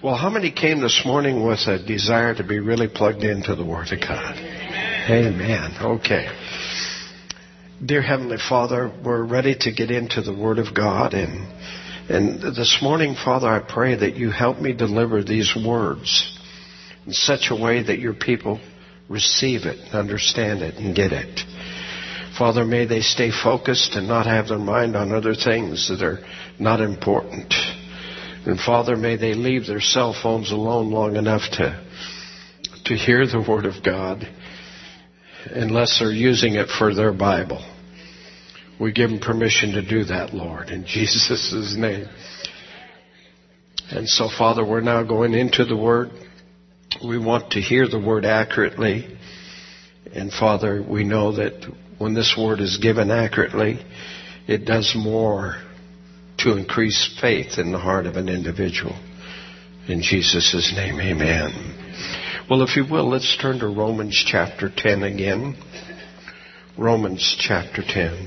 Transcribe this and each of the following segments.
Well, how many came this morning with a desire to be really plugged into the Word of God? Amen. Okay. Dear Heavenly Father, we're ready to get into the Word of God. And this morning, Father, I pray that you help me deliver these words in such a way that your people receive it, understand it, and get it. Father, may they stay focused and not have their mind on other things that are not important. And Father, may they leave their cell phones alone long enough to hear the Word of God, unless they're using it for their Bible. We give them permission to do that, Lord, in Jesus' name. And so, Father, we're now going into the Word. We want to hear the Word accurately. And, Father, we know that when this Word is given accurately, it does more to increase faith in the heart of an individual. In Jesus' name, amen. Well, if you will, let's turn to Romans chapter 10 again. Romans chapter 10.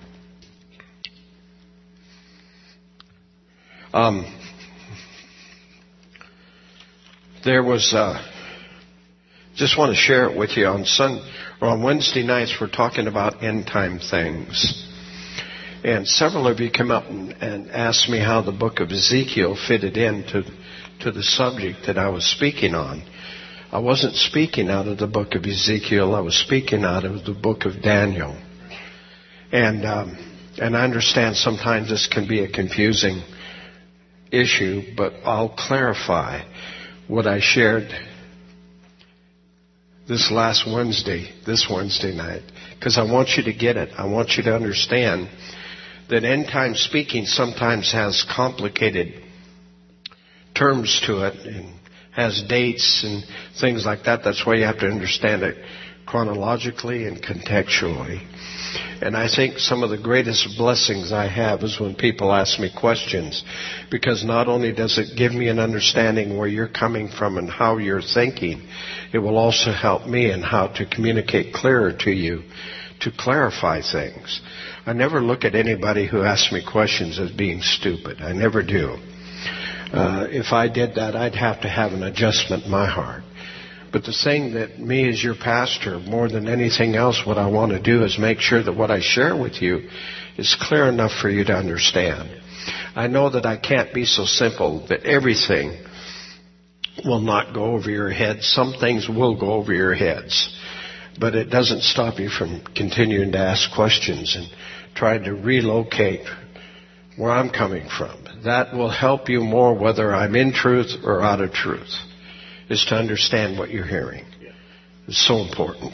There was, just want to share it with you. On Wednesday nights, we're talking about end time things. And several of you come up and asked me how the book of Ezekiel fitted into the subject that I was speaking on. I wasn't speaking out of the book of Ezekiel. I was speaking out of the book of Daniel. And I understand sometimes this can be a confusing issue, but I'll clarify what I shared this Wednesday night, because I want you to get it. I want you to understand that end time speaking sometimes has complicated terms to it and has dates and things like that. That's why you have to understand it chronologically and contextually. And I think some of the greatest blessings I have is when people ask me questions, because not only does it give me an understanding where you're coming from and how you're thinking, it will also help me in how to communicate clearer to you, to clarify things. I never look at anybody who asks me questions as being stupid. I never do. If I did that, I'd have to have an adjustment in my heart. But the thing that me as your pastor, more than anything else, what I want to do is make sure that what I share with you is clear enough for you to understand. I know that I can't be so simple that everything will not go over your head. Some things will go over your heads. But it doesn't stop you from continuing to ask questions and trying to relocate where I'm coming from. That will help you more whether I'm in truth or out of truth, is to understand what you're hearing. It's so important.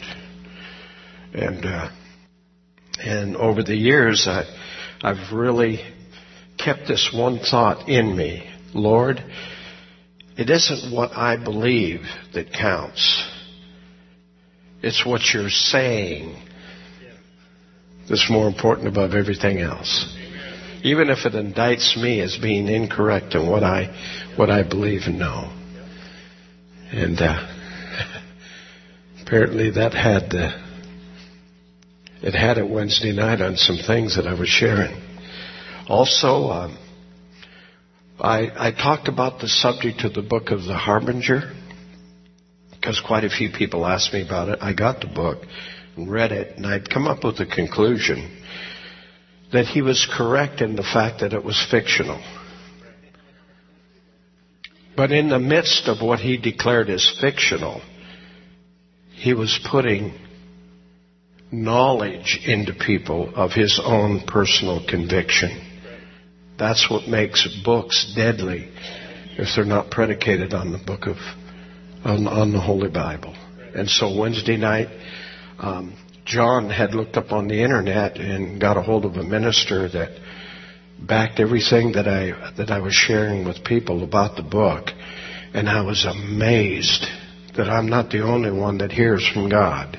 And over the years, I've really kept this one thought in me. Lord, it isn't what I believe that counts. It's what you're saying that's more important above everything else. Even if it indicts me as being incorrect in what I believe and know. And apparently that had it Wednesday night on some things that I was sharing. Also, I talked about the subject of the book of the Harbinger, because quite a few people asked me about it. I got the book and read it, and I'd come up with the conclusion that he was correct in the fact that it was fictional. But in the midst of what he declared as fictional, he was putting knowledge into people of his own personal conviction. That's what makes books deadly if they're not predicated on the book of, on the Holy Bible. And so Wednesday night, John had looked up on the internet and got a hold of a minister that backed everything that I was sharing with people about the book. And I was amazed that I'm not the only one that hears from God.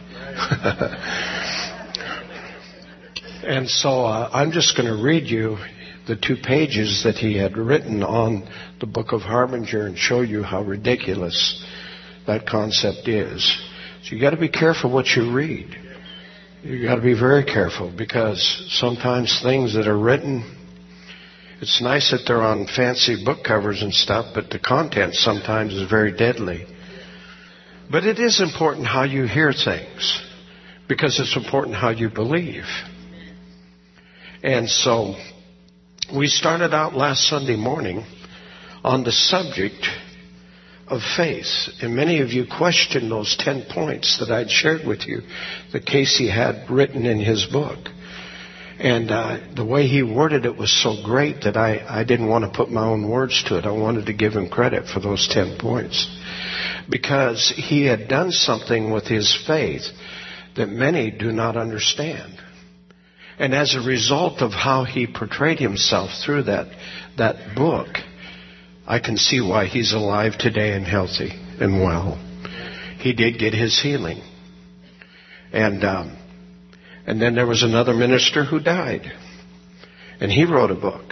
And so I'm just going to read you the 2 pages that he had written on the book of Harbinger and show you how ridiculous that concept is. So you got to be careful what you read. You got to be very careful, because sometimes things that are written It's nice that they're on fancy book covers and stuff, but the content sometimes is very deadly. But it is important how you hear things, because it's important how you believe. And so we started out last Sunday morning on the subject of faith. And many of you questioned those 10 points that I'd shared with you that Casey had written in his book. And the way he worded it was so great that I didn't want to put my own words to it. I wanted to give him credit for those 10 points. Because he had done something with his faith that many do not understand. And as a result of how he portrayed himself through that book, I can see why he's alive today and healthy and well. He did get his healing. And then there was another minister who died. And he wrote a book.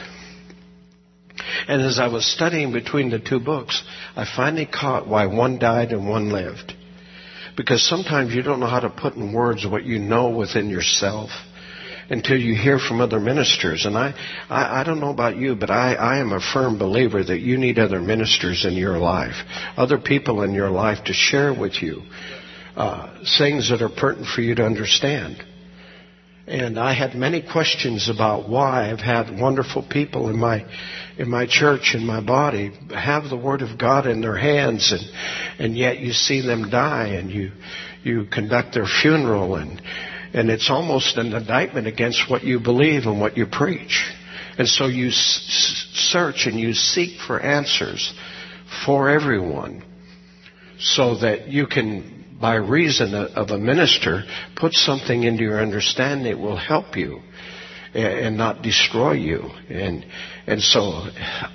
And as I was studying between the two books, I finally caught why one died and one lived. Because sometimes you don't know how to put in words what you know within yourself until you hear from other ministers. And I don't know about you, but I am a firm believer that you need other ministers in your life, other people in your life to share with you things that are pertinent for you to understand. And I had many questions about why I've had wonderful people in my church, in my body, have the Word of God in their hands, and yet you see them die, and you conduct their funeral, and it's almost an indictment against what you believe and what you preach. And so you search and you seek for answers for everyone so that you can, by reason of a minister, put something into your understanding that will help you and not destroy you. And so,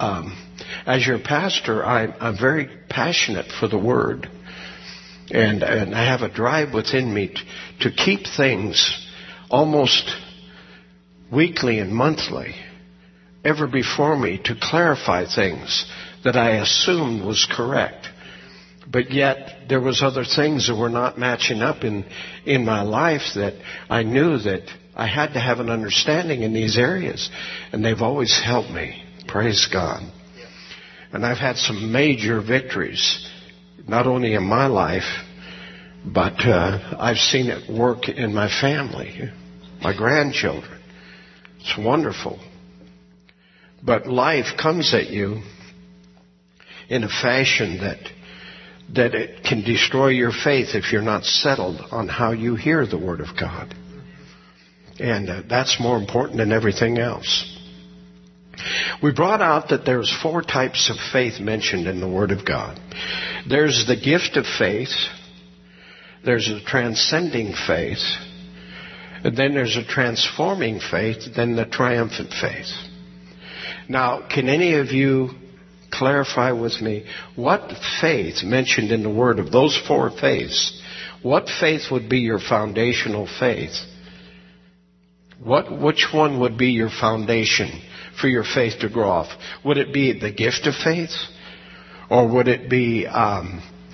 as your pastor, I'm very passionate for the Word. And I have a drive within me to keep things almost weekly and monthly ever before me, to clarify things that I assumed was correct. But yet there was other things that were not matching up in my life that I knew that I had to have an understanding in these areas. And they've always helped me. Praise God. And I've had some major victories, not only in my life, but I've seen it work in my family, my grandchildren. It's wonderful. But life comes at you in a fashion that it can destroy your faith if you're not settled on how you hear the Word of God. And that's more important than everything else. We brought out that there's 4 types of faith mentioned in the Word of God. There's the gift of faith. There's a transcending faith. And then there's a transforming faith. Then the triumphant faith. Now, can any of you clarify with me what faith mentioned in the Word of those 4 faiths? What faith would be your foundational faith? Which one would be your foundation for your faith to grow off? Would it be the gift of faith? Or would it be a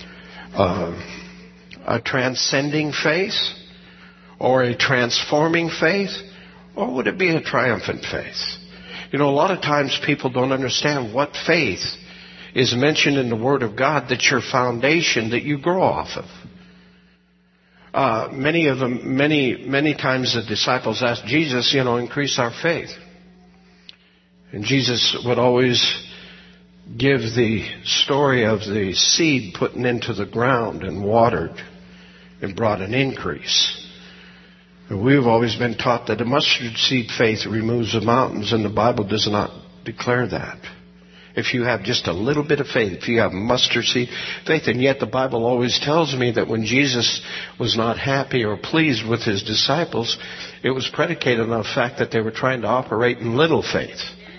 transcending faith? Or a transforming faith? Or would it be a triumphant faith? You know, a lot of times people don't understand what faith is mentioned in the Word of God that's your foundation that you grow off of. Many times the disciples asked Jesus, increase our faith. And Jesus would always give the story of the seed put into the ground and watered and brought an increase. And we've always been taught that a mustard seed faith removes the mountains, and the Bible does not declare that. If you have just a little bit of faith, if you have mustard seed faith, and yet the Bible always tells me that when Jesus was not happy or pleased with his disciples, it was predicated on the fact that they were trying to operate in little faith.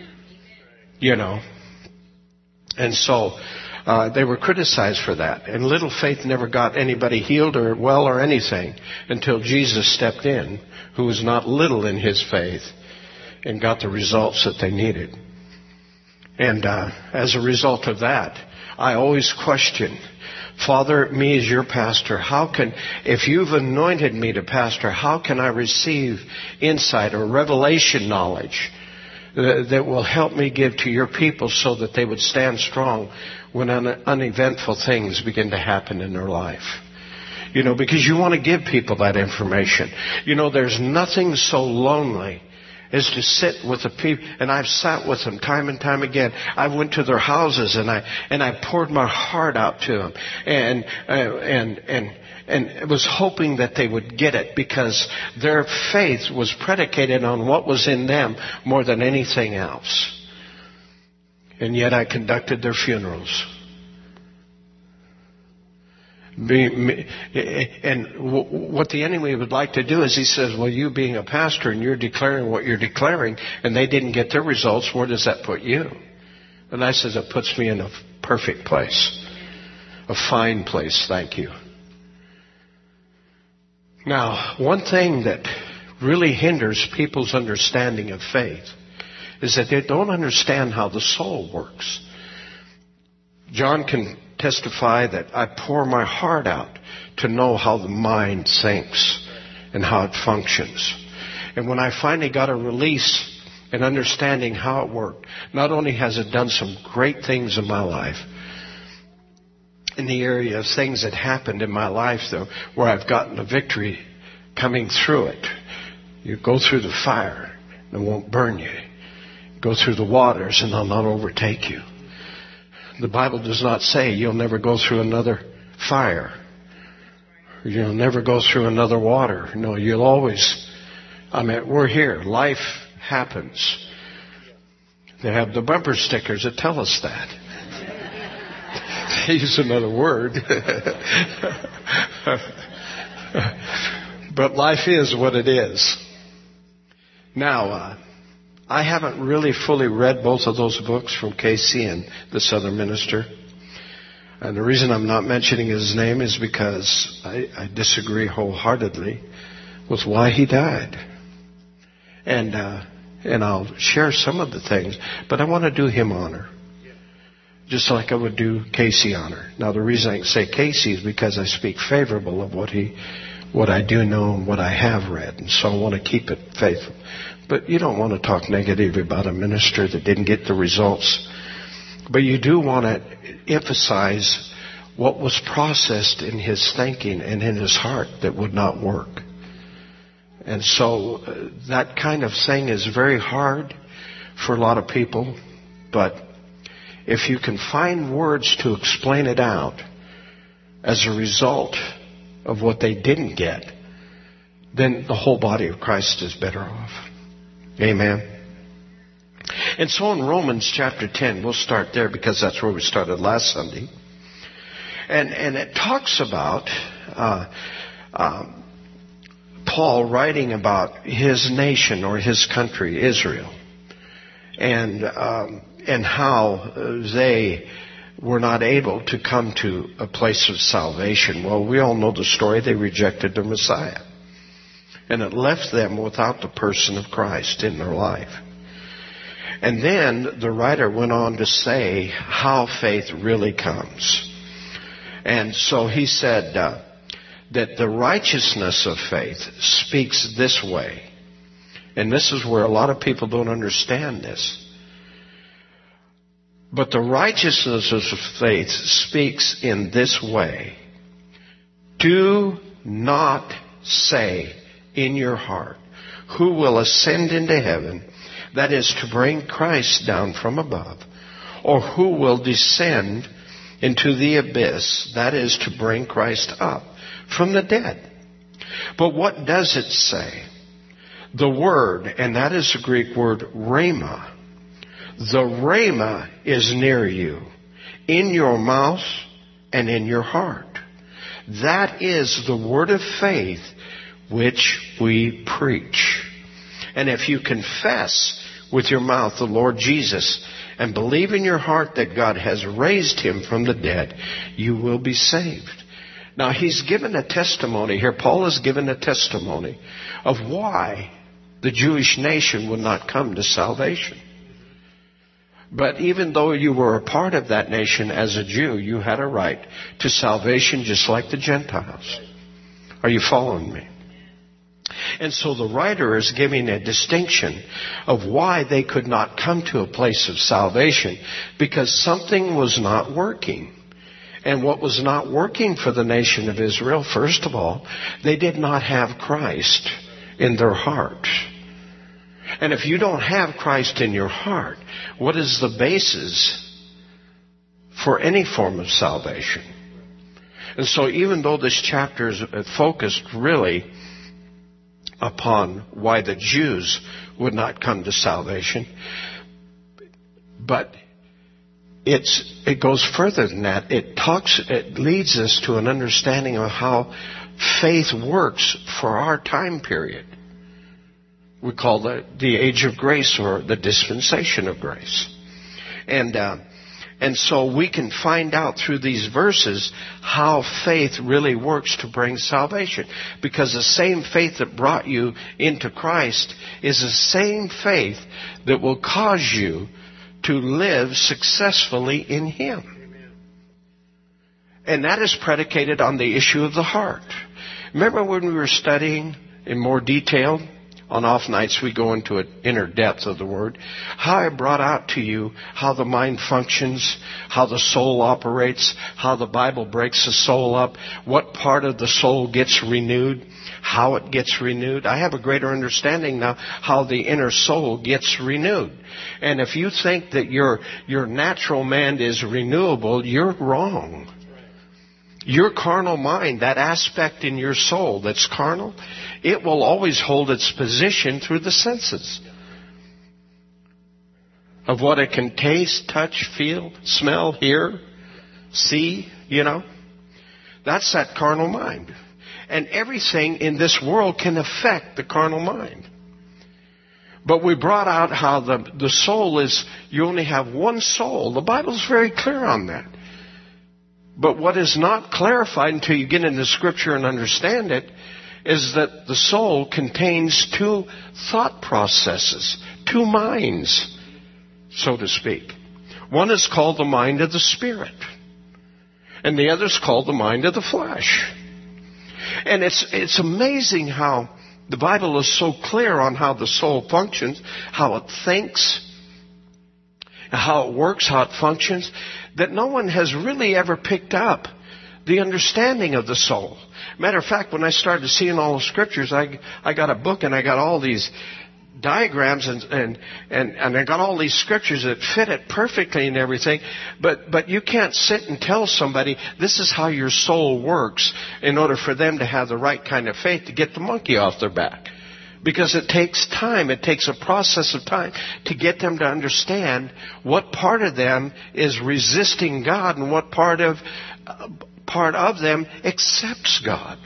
And so they were criticized for that. And little faith never got anybody healed or well or anything until Jesus stepped in, who was not little in his faith, and got the results that they needed. And as a result of that, I always question, Father, me as your pastor, if you've anointed me to pastor, how can I receive insight or revelation knowledge that will help me give to your people so that they would stand strong when uneventful things begin to happen in their life. Because you want to give people that information. There's nothing so lonely as to sit with the people, and I've sat with them time and time again. I went to their houses and I poured my heart out to them, and was hoping that they would get it, because their faith was predicated on what was in them more than anything else. And yet I conducted their funerals. And what the enemy would like to do is he says, well, you being a pastor and you're declaring what you're declaring, and they didn't get their results, where does that put you? And I says, it puts me in a perfect place. A fine place, thank you. Now, one thing that really hinders people's understanding of faith is that they don't understand how the soul works. John can testify that I pour my heart out to know how the mind thinks and how it functions. And when I finally got a release and understanding how it worked, not only has it done some great things in my life, in the area of things that happened in my life, though, where I've gotten a victory coming through it. You go through the fire, and it won't burn you. Go through the waters, and they'll not overtake you. The Bible does not say you'll never go through another fire. You'll never go through another water. No, you'll always... we're here. Life happens. They have the bumper stickers that tell us that. They use another word. But life is what it is. Now, I haven't really fully read both of those books from Casey and the Southern Minister. And the reason I'm not mentioning his name is because I disagree wholeheartedly with why he died. And I'll share some of the things, but I want to do him honor. Just like I would do Casey honor. Now, the reason I say Casey is because I speak favorable of what I do know and what I have read. And so I want to keep it faithful. But you don't want to talk negative about a minister that didn't get the results. But you do want to emphasize what was processed in his thinking and in his heart that would not work. And so that kind of thing is very hard for a lot of people. But if you can find words to explain it out as a result of what they didn't get, then the whole body of Christ is better off. Amen. And so in Romans chapter 10, we'll start there because that's where we started last Sunday. And it talks about Paul writing about his nation or his country, Israel, and how they were not able to come to a place of salvation. Well, we all know the story. They rejected the Messiah. And it left them without the person of Christ in their life. And then the writer went on to say how faith really comes. And so he said that the righteousness of faith speaks this way. And this is where a lot of people don't understand this. But the righteousness of faith speaks in this way. Do not say in your heart, who will ascend into heaven, that is to bring Christ down from above, or who will descend into the abyss, that is to bring Christ up from the dead. But what does it say? The word, and that is the Greek word rhema. The rhema is near you, in your mouth and in your heart. That is the word of faith which we preach. And if you confess with your mouth the Lord Jesus and believe in your heart that God has raised him from the dead, you will be saved. Now, he's given a testimony here. Paul has given a testimony of why the Jewish nation would not come to salvation. But even though you were a part of that nation as a Jew, you had a right to salvation just like the Gentiles. Are you following me? And so the writer is giving a distinction of why they could not come to a place of salvation, because something was not working. And what was not working for the nation of Israel, first of all, they did not have Christ in their heart. And if you don't have Christ in your heart, what is the basis for any form of salvation? And so even though this chapter is focused really upon why the Jews would not come to salvation, but it goes further than that. It leads us to an understanding of how faith works for our time period. We call that the age of grace, or the dispensation of grace. And so we can find out through these verses how faith really works to bring salvation. Because the same faith that brought you into Christ is the same faith that will cause you to live successfully in Him. Amen. And that is predicated on the issue of the heart. Remember when we were studying in more detail? On off nights we go into an inner depth of the Word. How I brought out to you how the mind functions, how the soul operates, how the Bible breaks the soul up, what part of the soul gets renewed, how it gets renewed. I have a greater understanding now how the inner soul gets renewed. And if you think that your natural man is renewable, you're wrong. Your carnal mind, that aspect in your soul that's carnal, it will always hold its position through the senses of what it can taste, touch, feel, smell, hear, see, That's that carnal mind. And everything in this world can affect the carnal mind. But we brought out how the soul is, you only have one soul. The Bible's very clear on that. But what is not clarified until you get into Scripture and understand it is that the soul contains two thought processes, two minds, so to speak. One is called the mind of the Spirit, and the other is called the mind of the flesh. And it's amazing how the Bible is so clear on how the soul functions, how it thinks, how it works, how it functions, that no one has really ever picked up the understanding of the soul. Matter of fact, when I started seeing all the Scriptures, I got a book and I got all these diagrams and I got all these Scriptures that fit it perfectly and everything. But you can't sit and tell somebody this is how your soul works in order for them to have the right kind of faith to get the monkey off their back. Because it takes time. It takes a process of time to get them to understand what part of them is resisting God and what part of them accepts God.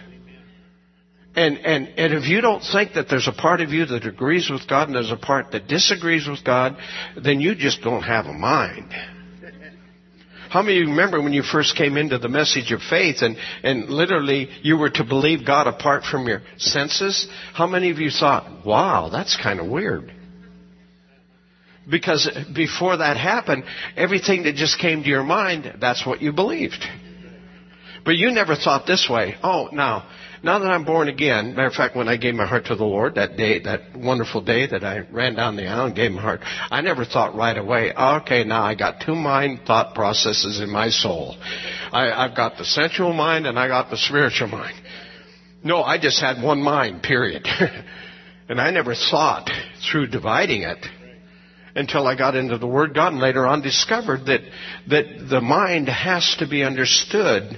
And if you don't think that there's a part of you that agrees with God and there's a part that disagrees with God, then you just don't have a mind. How many of you remember when you first came into the message of faith and literally you were to believe God apart from your senses? How many of you thought, wow, that's kind of weird? Because before that happened, everything that just came to your mind, that's what you believed. But you never thought this way. Oh, now that I'm born again, matter of fact, when I gave my heart to the Lord that day, that wonderful day that I ran down the aisle and gave my heart, I never thought right away, okay, now I got two mind thought processes in my soul. I've got the sensual mind and I got the spiritual mind. No, I just had one mind, period. And I never thought through dividing it until I got into the Word of God and later on discovered that the mind has to be understood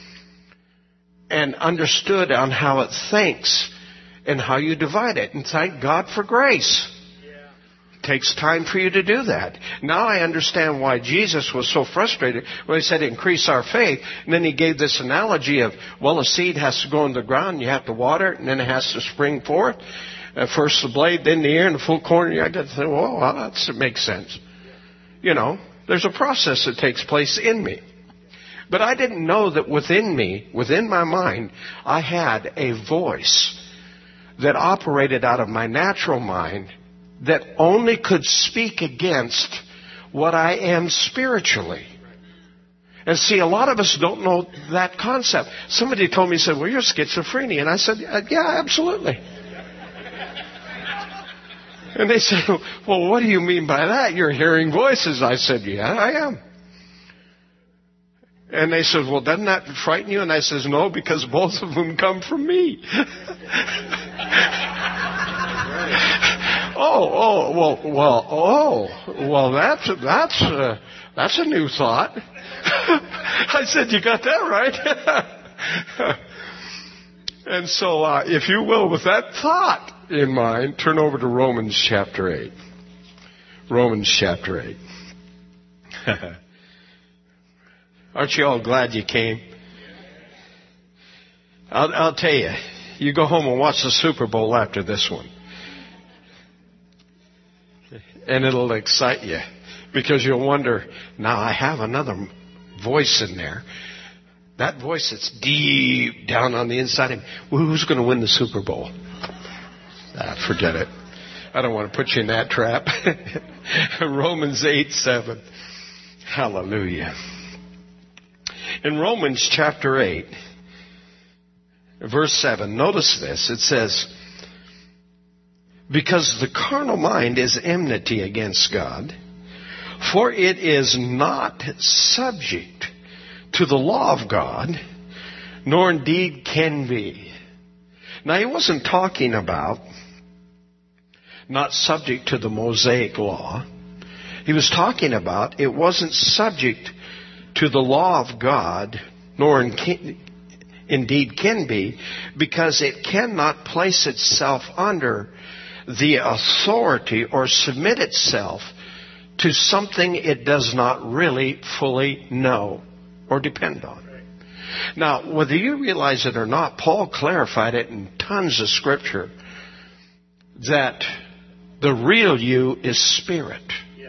and understood on how it thinks and how you divide it. And thank God for grace. It takes time for you to do that. Now I understand why Jesus was so frustrated when He said increase our faith. And then He gave this analogy of, well, a seed has to go in the ground, you have to water it, and then it has to spring forth. First the blade, then the ear, and the full corn. I got to think, well, that makes sense. There's a process that takes place in me. But I didn't know that within me, within my mind, I had a voice that operated out of my natural mind that only could speak against what I am spiritually. And see, a lot of us don't know that concept. Somebody told me, said, well, you're schizophrenia. And I said, yeah, absolutely. And they said, well, what do you mean by that? You're hearing voices. I said, yeah, I am. And they said, well, doesn't that frighten you? And I says, no, because both of them come from me. Well, that's a new thought. I said, you got that right. And so, if you will, with that thought in mind, turn over to Romans chapter 8. Romans chapter 8. Aren't you all glad you came? I'll tell you, you go home and watch the Super Bowl after this one. And it'll excite you. Because you'll wonder, now I have another voice in there. That voice that's deep down on the inside of me. Who's going to win the Super Bowl? Forget it. I don't want to put you in that trap. Romans 8:7. Hallelujah. In Romans chapter 8, verse 7, notice this. It says, because the carnal mind is enmity against God, for it is not subject to the law of God, nor indeed can be. Now, he wasn't talking about not subject to the Mosaic law. He was talking about it wasn't subject to the law of God, nor indeed can be, because it cannot place itself under the authority or submit itself to something it does not really fully know or depend on. Now, whether you realize it or not, Paul clarified it in tons of Scripture that the real you is spirit.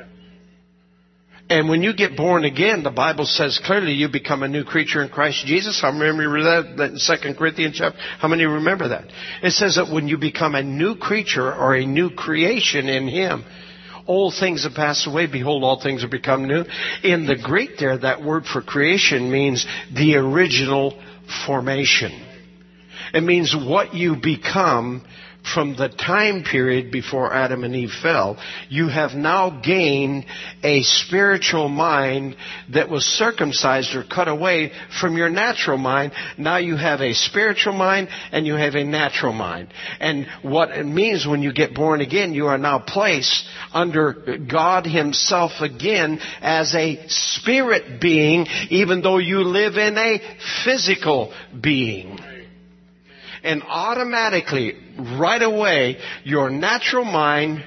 And when you get born again, the Bible says clearly you become a new creature in Christ Jesus. How many remember that in 2 Corinthians chapter? How many remember that? It says that when you become a new creature or a new creation in Him, old things have passed away. Behold, all things have become new. In the Greek there, that word for creation means the original formation. It means what you become from the time period before Adam and Eve fell. You have now gained a spiritual mind that was circumcised or cut away from your natural mind. Now you have a spiritual mind and you have a natural mind. And what it means when you get born again, you are now placed under God Himself again as a spirit being, even though you live in a physical being. And automatically, right away, your natural mind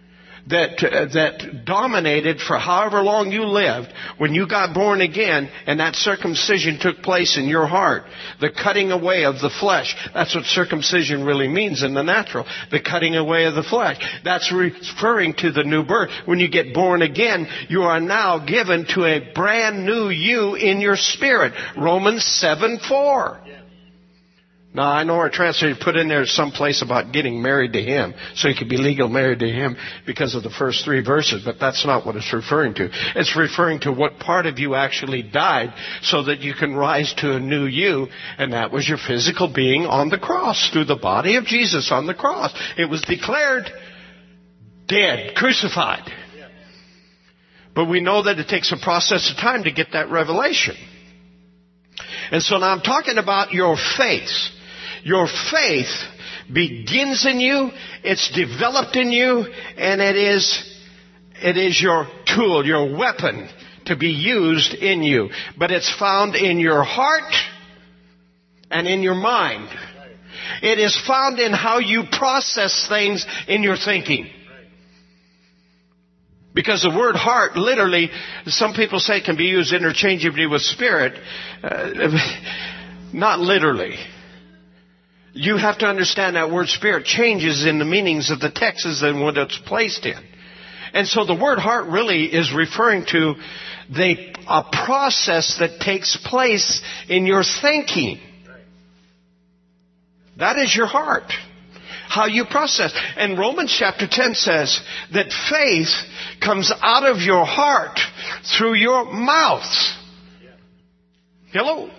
that dominated for however long you lived, when you got born again and that circumcision took place in your heart, the cutting away of the flesh, that's what circumcision really means in the natural, the cutting away of the flesh. That's referring to the new birth. When you get born again, you are now given to a brand new you in your spirit. Romans 7:4. Now, I know our translator put in there someplace about getting married to Him, so you could be legal married to Him because of the first 3 verses, but that's not what it's referring to. It's referring to what part of you actually died so that you can rise to a new you, and that was your physical being on the cross, through the body of Jesus on the cross. It was declared dead, crucified. But we know that it takes a process of time to get that revelation. And so now I'm talking about your faith. Your faith begins in you, it's developed in you, and it is your tool, your weapon to be used in you. But it's found in your heart and in your mind. It is found in how you process things in your thinking. Because the word heart, literally, some people say can be used interchangeably with spirit. Not literally. You have to understand that word spirit changes in the meanings of the texts and what it's placed in. And so the word heart really is referring to a process that takes place in your thinking. That is your heart. How you process. And Romans chapter 10 says that faith comes out of your heart through your mouth. Hello?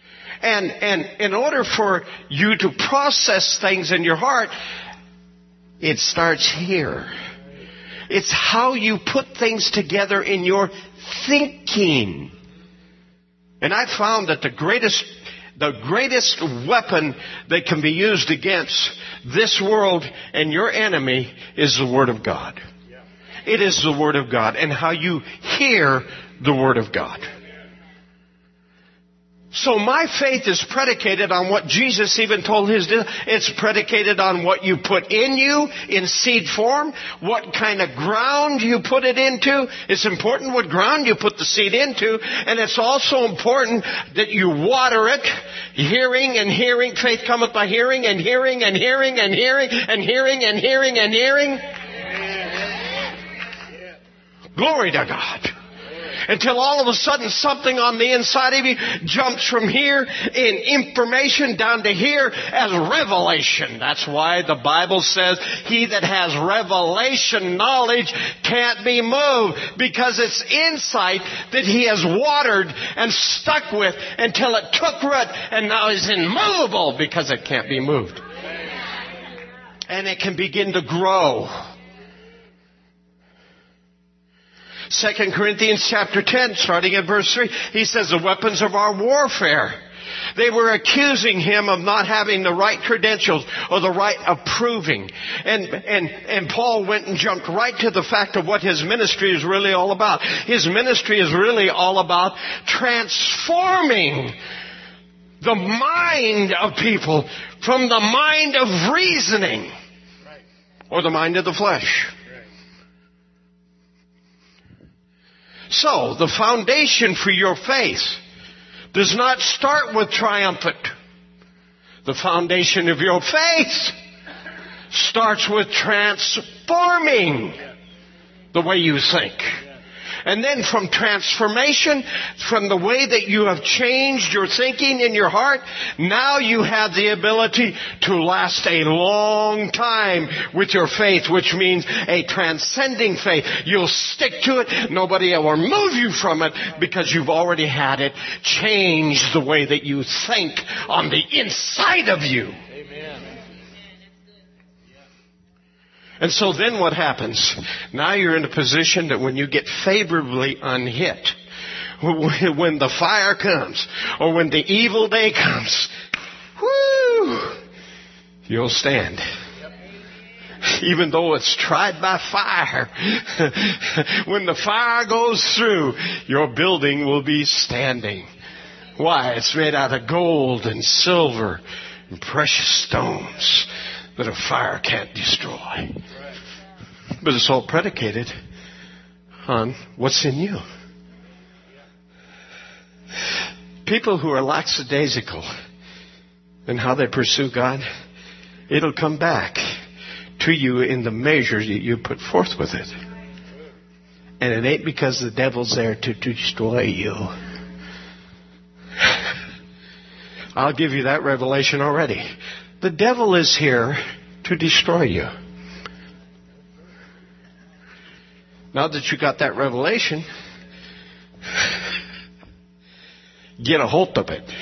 And in order for you to process things in your heart, It starts here. It's how you put things together in your thinking. And I found that the greatest weapon that can be used against this world and your enemy is the Word of God. It is the Word of God and how you hear the Word of God. So my faith is predicated on what Jesus even told his disciples. It's predicated on what you put in you in seed form, what kind of ground you put it into. It's important what ground you put the seed into, and it's also important that you water it. Hearing and hearing. Faith cometh by hearing and hearing and hearing and hearing and hearing and hearing and hearing. Glory to God. Until all of a sudden something on the inside of you jumps from here in information down to here as revelation. That's why the Bible says he that has revelation knowledge can't be moved, because it's insight that he has watered and stuck with until it took root, and now is immovable because it can't be moved. And it can begin to grow. 2 Corinthians chapter 10, starting at verse 3, he says the weapons of our warfare. They were accusing him of not having the right credentials or the right approving. And Paul went and jumped right to the fact of what his ministry is really all about. His ministry is really all about transforming the mind of people from the mind of reasoning or the mind of the flesh. So, the foundation for your faith does not start with triumphant. The foundation of your faith starts with transforming the way you think. And then from transformation, from the way that you have changed your thinking in your heart, now you have the ability to last a long time with your faith, which means a transcending faith. You'll stick to it. Nobody will remove you from it because you've already had it change the way that you think on the inside of you. And so then what happens? Now you're in a position that when you get favorably unhit, when the fire comes, or when the evil day comes, you'll stand. Even though it's tried by fire, when the fire goes through, your building will be standing. Why? It's made out of gold and silver and precious stones that a fire can't destroy. But it's all predicated on what's in you. People who are lackadaisical in how they pursue God, it'll come back to you in the measure that you put forth with it. And it ain't because the devil's there to destroy you. I'll give you that revelation already. The devil is here to destroy you. Now that you got that revelation, get a hold of it.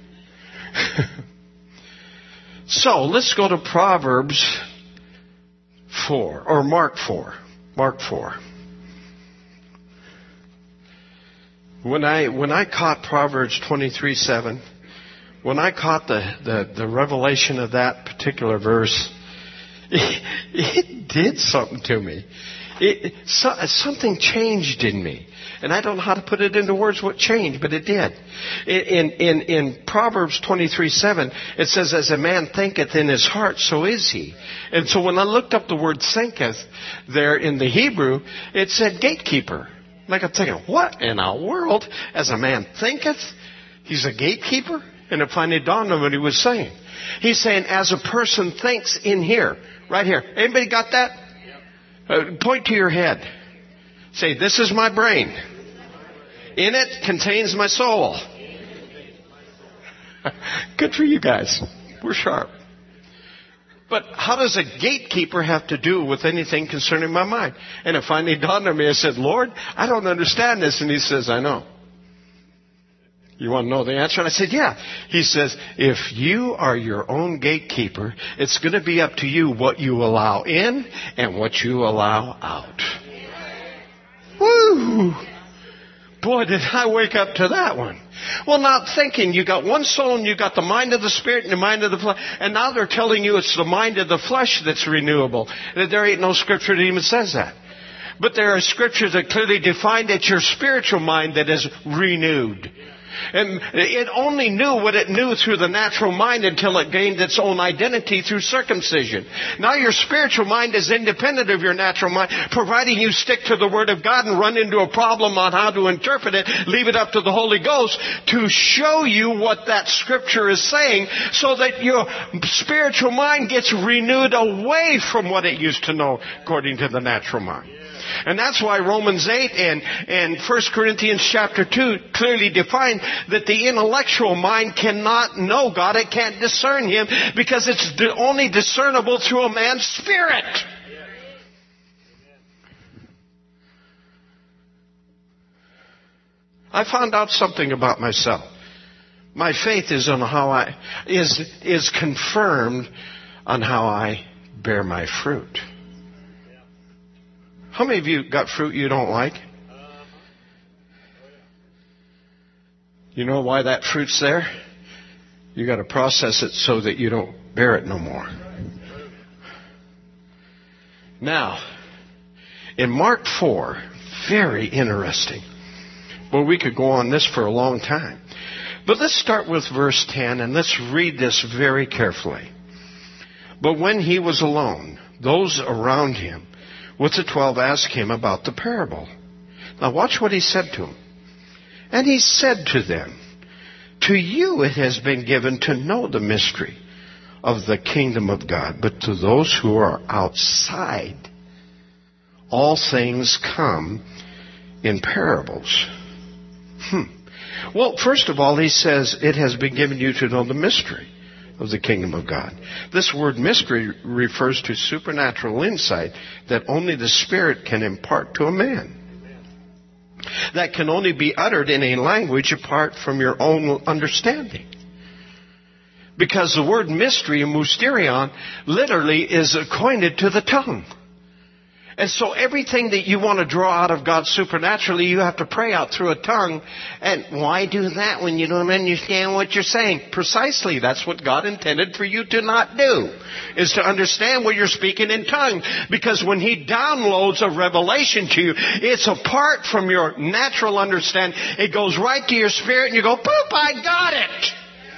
So let's go to Proverbs 4, or Mark 4. Mark 4. When I caught Proverbs 23:7, when I caught the revelation of that particular verse, it did something to me. Something changed in me. And I don't know how to put it into words what changed, but it did. In Proverbs 23:7, it says, as a man thinketh in his heart, so is he. And so when I looked up the word thinketh there in the Hebrew, it said gatekeeper. Like I'm thinking, what in the world? As a man thinketh, he's a gatekeeper? And it finally dawned on what he was saying. He's saying, as a person thinks in here, right here. Anybody got that? Point to your head. Say, this is my brain. In it contains my soul. Good for you guys. We're sharp. But how does a gatekeeper have to do with anything concerning my mind? And it finally dawned on me. I said, Lord, I don't understand this. And he says, I know. You want to know the answer? And I said, yeah. He says, if you are your own gatekeeper, it's going to be up to you what you allow in and what you allow out. Woo! Boy, did I wake up to that one. Well, now thinking, you got one soul and you got the mind of the spirit and the mind of the flesh. And now they're telling you it's the mind of the flesh that's renewable. There ain't no scripture that even says that. But there are scriptures that clearly define it's your spiritual mind that is renewed. And it only knew what it knew through the natural mind until it gained its own identity through circumcision. Now your spiritual mind is independent of your natural mind, providing you stick to the Word of God and run into a problem on how to interpret it, leave it up to the Holy Ghost to show you what that Scripture is saying so that your spiritual mind gets renewed away from what it used to know according to the natural mind. And that's why Romans 8 and 1 Corinthians chapter 2 clearly define that the intellectual mind cannot know God. It can't discern Him because it's only discernible through a man's spirit. I found out something about myself. My faith is on how is confirmed on how I bear my fruit. How many of you got fruit you don't like? You know why that fruit's there? You got to process it so that you don't bear it no more. Now, in Mark 4, very interesting. Well, we could go on this for a long time. But let's start with verse 10 and let's read this very carefully. But when he was alone, those around him with the 12 asked him about the parable. Now watch what he said to them. And he said to them, to you it has been given to know the mystery of the kingdom of God, but to those who are outside, all things come in parables. Well, first of all, he says it has been given you to know the mystery of the kingdom of God. This word mystery refers to supernatural insight that only the Spirit can impart to a man. That can only be uttered in a language apart from your own understanding. Because the word mystery, mysterion, literally is acquainted to the tongue. And so everything that you want to draw out of God supernaturally, you have to pray out through a tongue. And why do that when you don't understand what you're saying? Precisely, that's what God intended for you to not do, is to understand what you're speaking in tongue. Because when He downloads a revelation to you, it's apart from your natural understanding. It goes right to your spirit and you go, boop, I got it.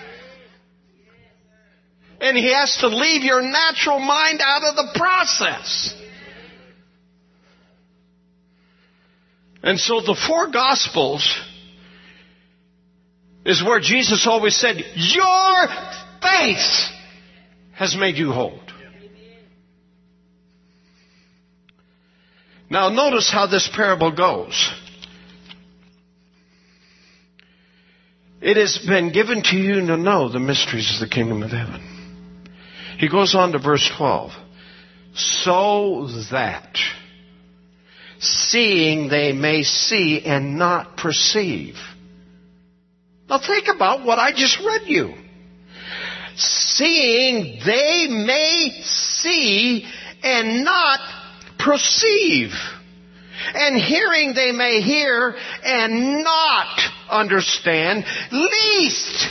And He has to leave your natural mind out of the process. And so the four Gospels is where Jesus always said, your faith has made you whole. Now notice how this parable goes. It has been given to you to know the mysteries of the kingdom of heaven. He goes on to verse 12. So that seeing they may see and not perceive. Now think about what I just read you. Seeing they may see and not perceive. And hearing they may hear and not understand, lest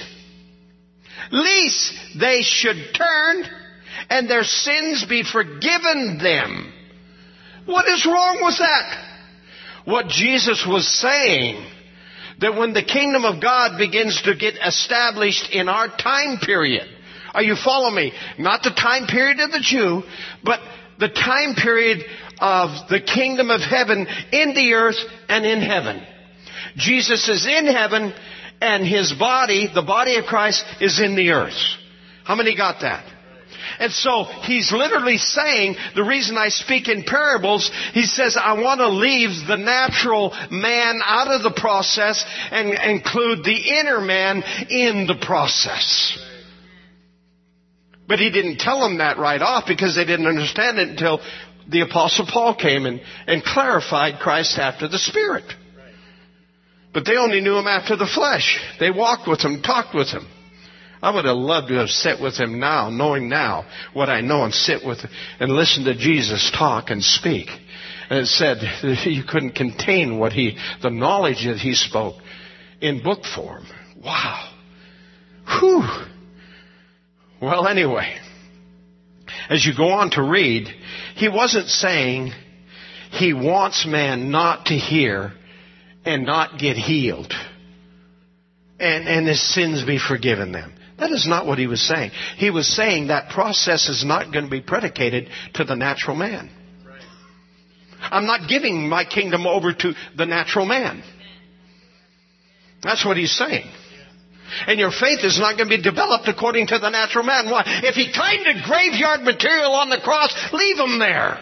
they should turn and their sins be forgiven them. What is wrong with that? What Jesus was saying, that when the kingdom of God begins to get established in our time period, are you following me? Not the time period of the Jew, but the time period of the kingdom of heaven in the earth and in heaven. Jesus is in heaven and His body, the body of Christ, is in the earth. How many got that? And so He's literally saying, the reason I speak in parables, He says, I want to leave the natural man out of the process and include the inner man in the process. But He didn't tell them that right off because they didn't understand it until the Apostle Paul came and clarified Christ after the Spirit. But they only knew him after the flesh. They walked with him, talked with him. I would have loved to have sat with him now, knowing now what I know, and sit with and listen to Jesus talk and speak. And it said that you couldn't contain the knowledge that he spoke in book form. Wow. Whew. Well, anyway, as you go on to read, he wasn't saying he wants man not to hear and not get healed and his sins be forgiven them. That is not what he was saying. He was saying that process is not going to be predicated to the natural man. I'm not giving my kingdom over to the natural man. That's what he's saying. And your faith is not going to be developed according to the natural man. Why? If he claimed a graveyard material on the cross, leave him there.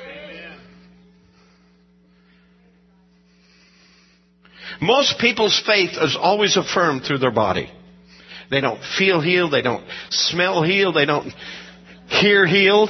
Most people's faith is always affirmed through their body. They don't feel healed. They don't smell healed. They don't hear healed.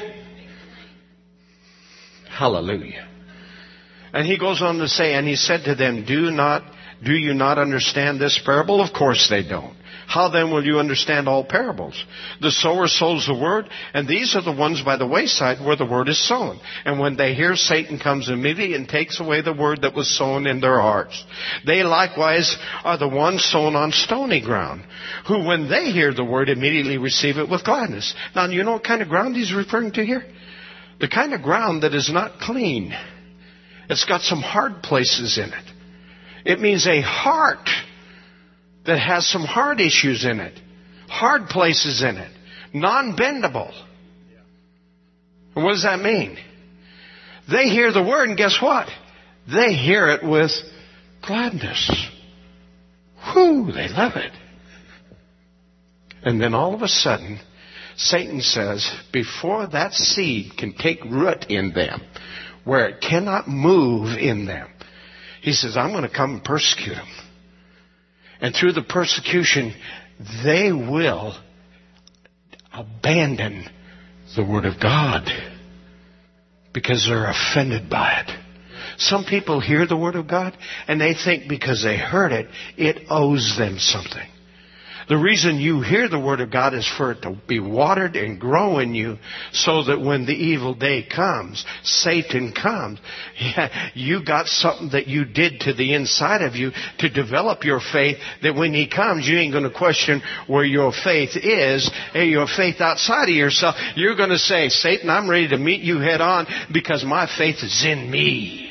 Hallelujah. And he goes on to say, and he said to them, do you not understand this parable? Of course they don't. How then will you understand all parables? The sower sows the word, and these are the ones by the wayside where the word is sown. And when they hear, Satan comes immediately and takes away the word that was sown in their hearts. They likewise are the ones sown on stony ground, who when they hear the word immediately receive it with gladness. Now, you know what kind of ground he's referring to here? The kind of ground that is not clean. It's got some hard places in it. It means a heart that has some hard issues in it. Hard places in it. Non-bendable. And what does that mean? They hear the word, and guess what? They hear it with gladness. Whew, they love it. And then all of a sudden, Satan says, before that seed can take root in them, where it cannot move in them, he says, I'm going to come and persecute them. And through the persecution, they will abandon the Word of God because they're offended by it. Some people hear the Word of God and they think because they heard it, it owes them something. The reason you hear the Word of God is for it to be watered and grow in you so that when the evil day comes, Satan comes, you got something that you did to the inside of you to develop your faith, that when he comes, you ain't going to question where your faith is, and your faith outside of yourself. You're going to say, Satan, I'm ready to meet you head on because my faith is in me.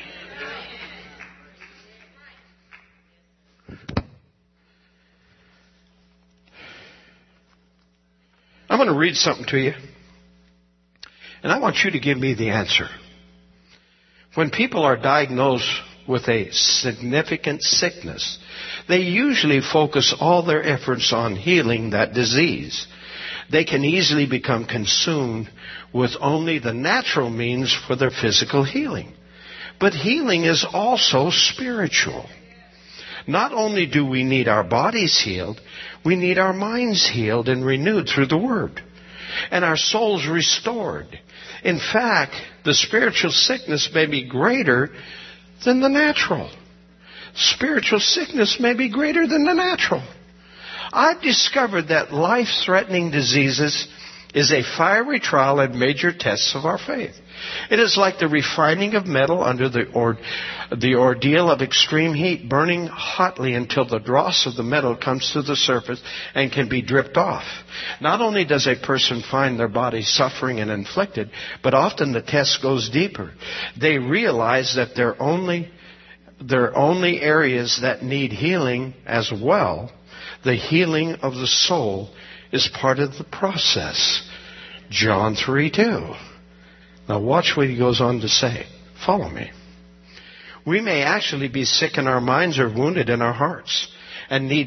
I'm going to read something to you, and I want you to give me the answer. When people are diagnosed with a significant sickness, they usually focus all their efforts on healing that disease. They can easily become consumed with only the natural means for their physical healing. But healing is also spiritual. Not only do we need our bodies healed, we need our minds healed and renewed through the Word, and our souls restored. In fact, the spiritual sickness may be greater than the natural. Spiritual sickness may be greater than the natural. I've discovered that life-threatening diseases is a fiery trial and major tests of our faith. It is like the refining of metal under the ordeal of extreme heat, burning hotly until the dross of the metal comes to the surface and can be dripped off. Not only does a person find their body suffering and inflicted, but often the test goes deeper. They realize that they're only areas that need healing as well. The healing of the soul is part of the process. John 3:2. Now watch what he goes on to say. Follow me. We may actually be sick in our minds or wounded in our hearts and need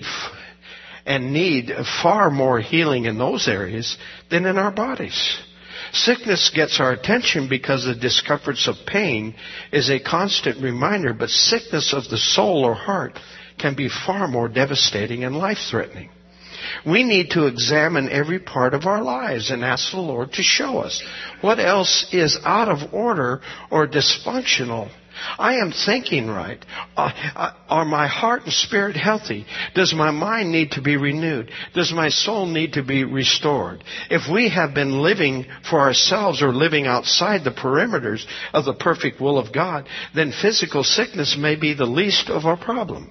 far more healing in those areas than in our bodies. Sickness gets our attention because the discomforts of pain is a constant reminder, but sickness of the soul or heart can be far more devastating and life-threatening. We need to examine every part of our lives and ask the Lord to show us what else is out of order or dysfunctional I am thinking right. Are my heart and spirit healthy? Does my mind need to be renewed? Does my soul need to be restored? If we have been living for ourselves or living outside the perimeters of the perfect will of God, then physical sickness may be the least of our problem.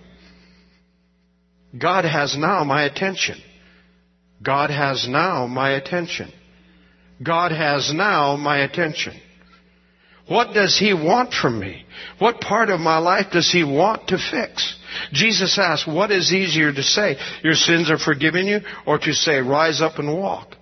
God has now my attention. God has now my attention. God has now my attention. What does He want from me? What part of my life does He want to fix? Jesus asked, what is easier to say? Your sins are forgiven you, or to say, rise up and walk?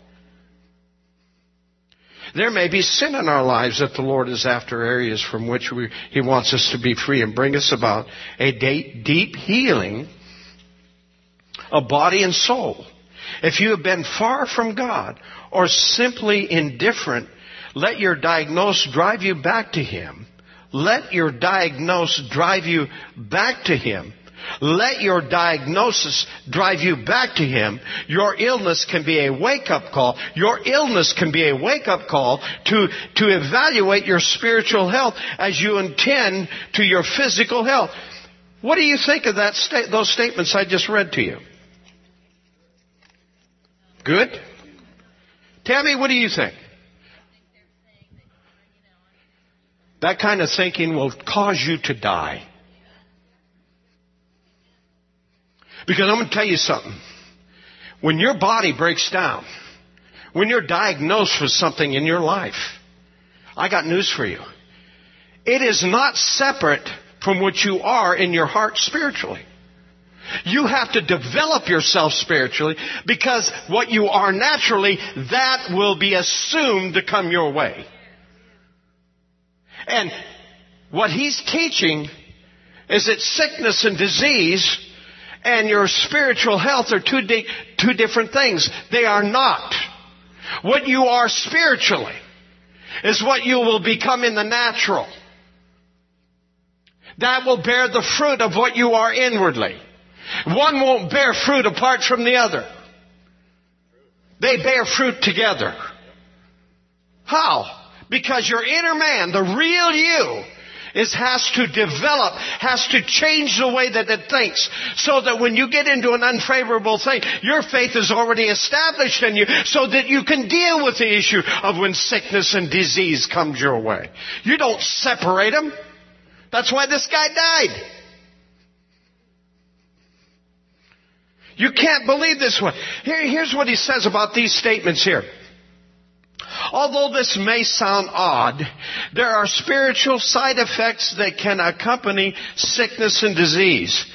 There may be sin in our lives that the Lord is after, areas from which He wants us to be free and bring us about a deep healing of body and soul. If you have been far from God or simply indifferent, let your diagnosis drive you back to Him. Let your diagnosis drive you back to Him. Let your diagnosis drive you back to Him. Your illness can be a wake-up call. Your illness can be a wake-up call to evaluate your spiritual health as you attend to your physical health. What do you think of those statements I just read to you? Good? Tammy, what do you think? That kind of thinking will cause you to die. Because I'm going to tell you something. When your body breaks down, when you're diagnosed with something in your life, I got news for you. It is not separate from what you are in your heart spiritually. You have to develop yourself spiritually, because what you are naturally, that will be assumed to come your way. And what He's teaching is that sickness and disease and your spiritual health are two different things. They are not. What you are spiritually is what you will become in the natural. That will bear the fruit of what you are inwardly. One won't bear fruit apart from the other. They bear fruit together. How? Because your inner man, the real you, has to develop, has to change the way that it thinks, so that when you get into an unfavorable thing, your faith is already established in you, so that you can deal with the issue of when sickness and disease comes your way. You don't separate them. That's why this guy died. You can't believe this one. Here's what he says about these statements here. Although this may sound odd, there are spiritual side effects that can accompany sickness and disease.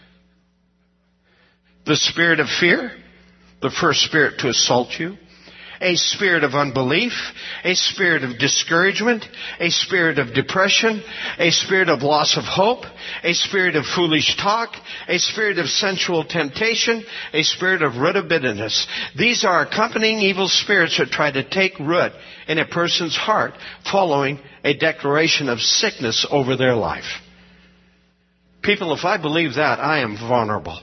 The spirit of fear, the first spirit to assault you. A spirit of unbelief, a spirit of discouragement, a spirit of depression, a spirit of loss of hope, a spirit of foolish talk, a spirit of sensual temptation, a spirit of root of bitterness. These are accompanying evil spirits that try to take root in a person's heart following a declaration of sickness over their life. People, if I believe that, I am vulnerable.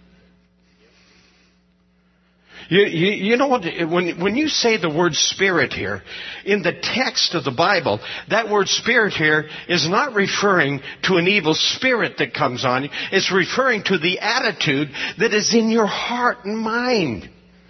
You know what? When you say the word spirit here, in the text of the Bible, that word spirit here is not referring to an evil spirit that comes on you. It's referring to the attitude that is in your heart and mind.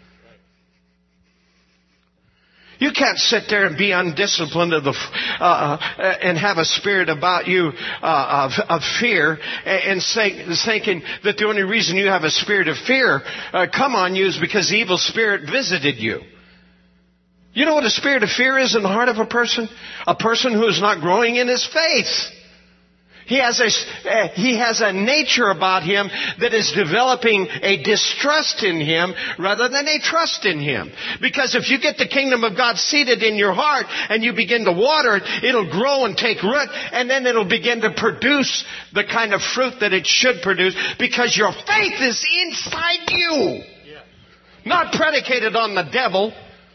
You can't sit there and be undisciplined and have a spirit about you of fear and thinking that the only reason you have a spirit of fear come on you is because the evil spirit visited you. You know what a spirit of fear is in the heart of a person? A person who is not growing in his faith. He has a nature about him that is developing a distrust in him rather than a trust in him. Because if you get the kingdom of God seated in your heart and you begin to water it, it'll grow and take root, and then it'll begin to produce the kind of fruit that it should produce, because your faith is inside you. Not predicated on the devil.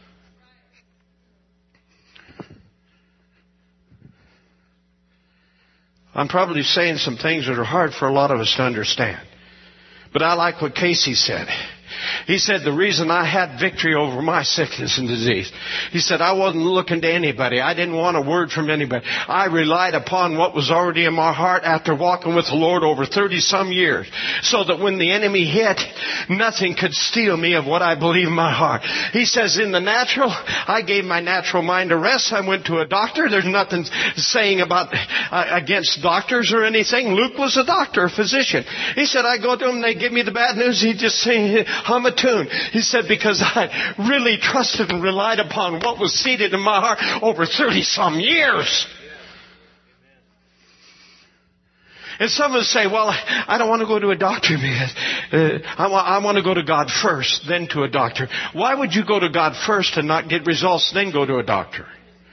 I'm probably saying some things that are hard for a lot of us to understand. But I like what Casey said. He said, the reason I had victory over my sickness and disease, he said, I wasn't looking to anybody. I didn't want a word from anybody. I relied upon what was already in my heart after walking with the Lord over 30-some years, so that when the enemy hit, nothing could steal me of what I believe in my heart. He says, in the natural, I gave my natural mind a rest. I went to a doctor. There's nothing saying about against doctors or anything. Luke was a doctor, a physician. He said, I go to him, they give me the bad news. He just say, hum a tune. He said, because I really trusted and relied upon what was seated in my heart over 30-some years. And some of us say, well, I don't want to go to a doctor, man. I want to go to God first, then to a doctor. Why would you go to God first and not get results, then go to a doctor?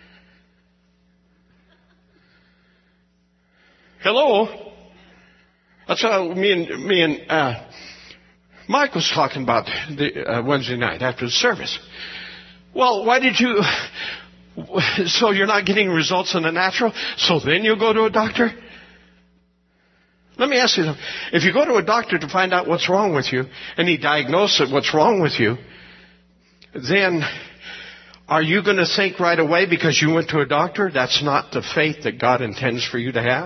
Hello? That's what me and Mike was talking about the Wednesday night after the service. Well, why did you... So you're not getting results in the natural, so then you'll go to a doctor? Let me ask you something. If you go to a doctor to find out what's wrong with you, and he diagnoses what's wrong with you, then are you going to think right away because you went to a doctor, that's not the faith that God intends for you to have?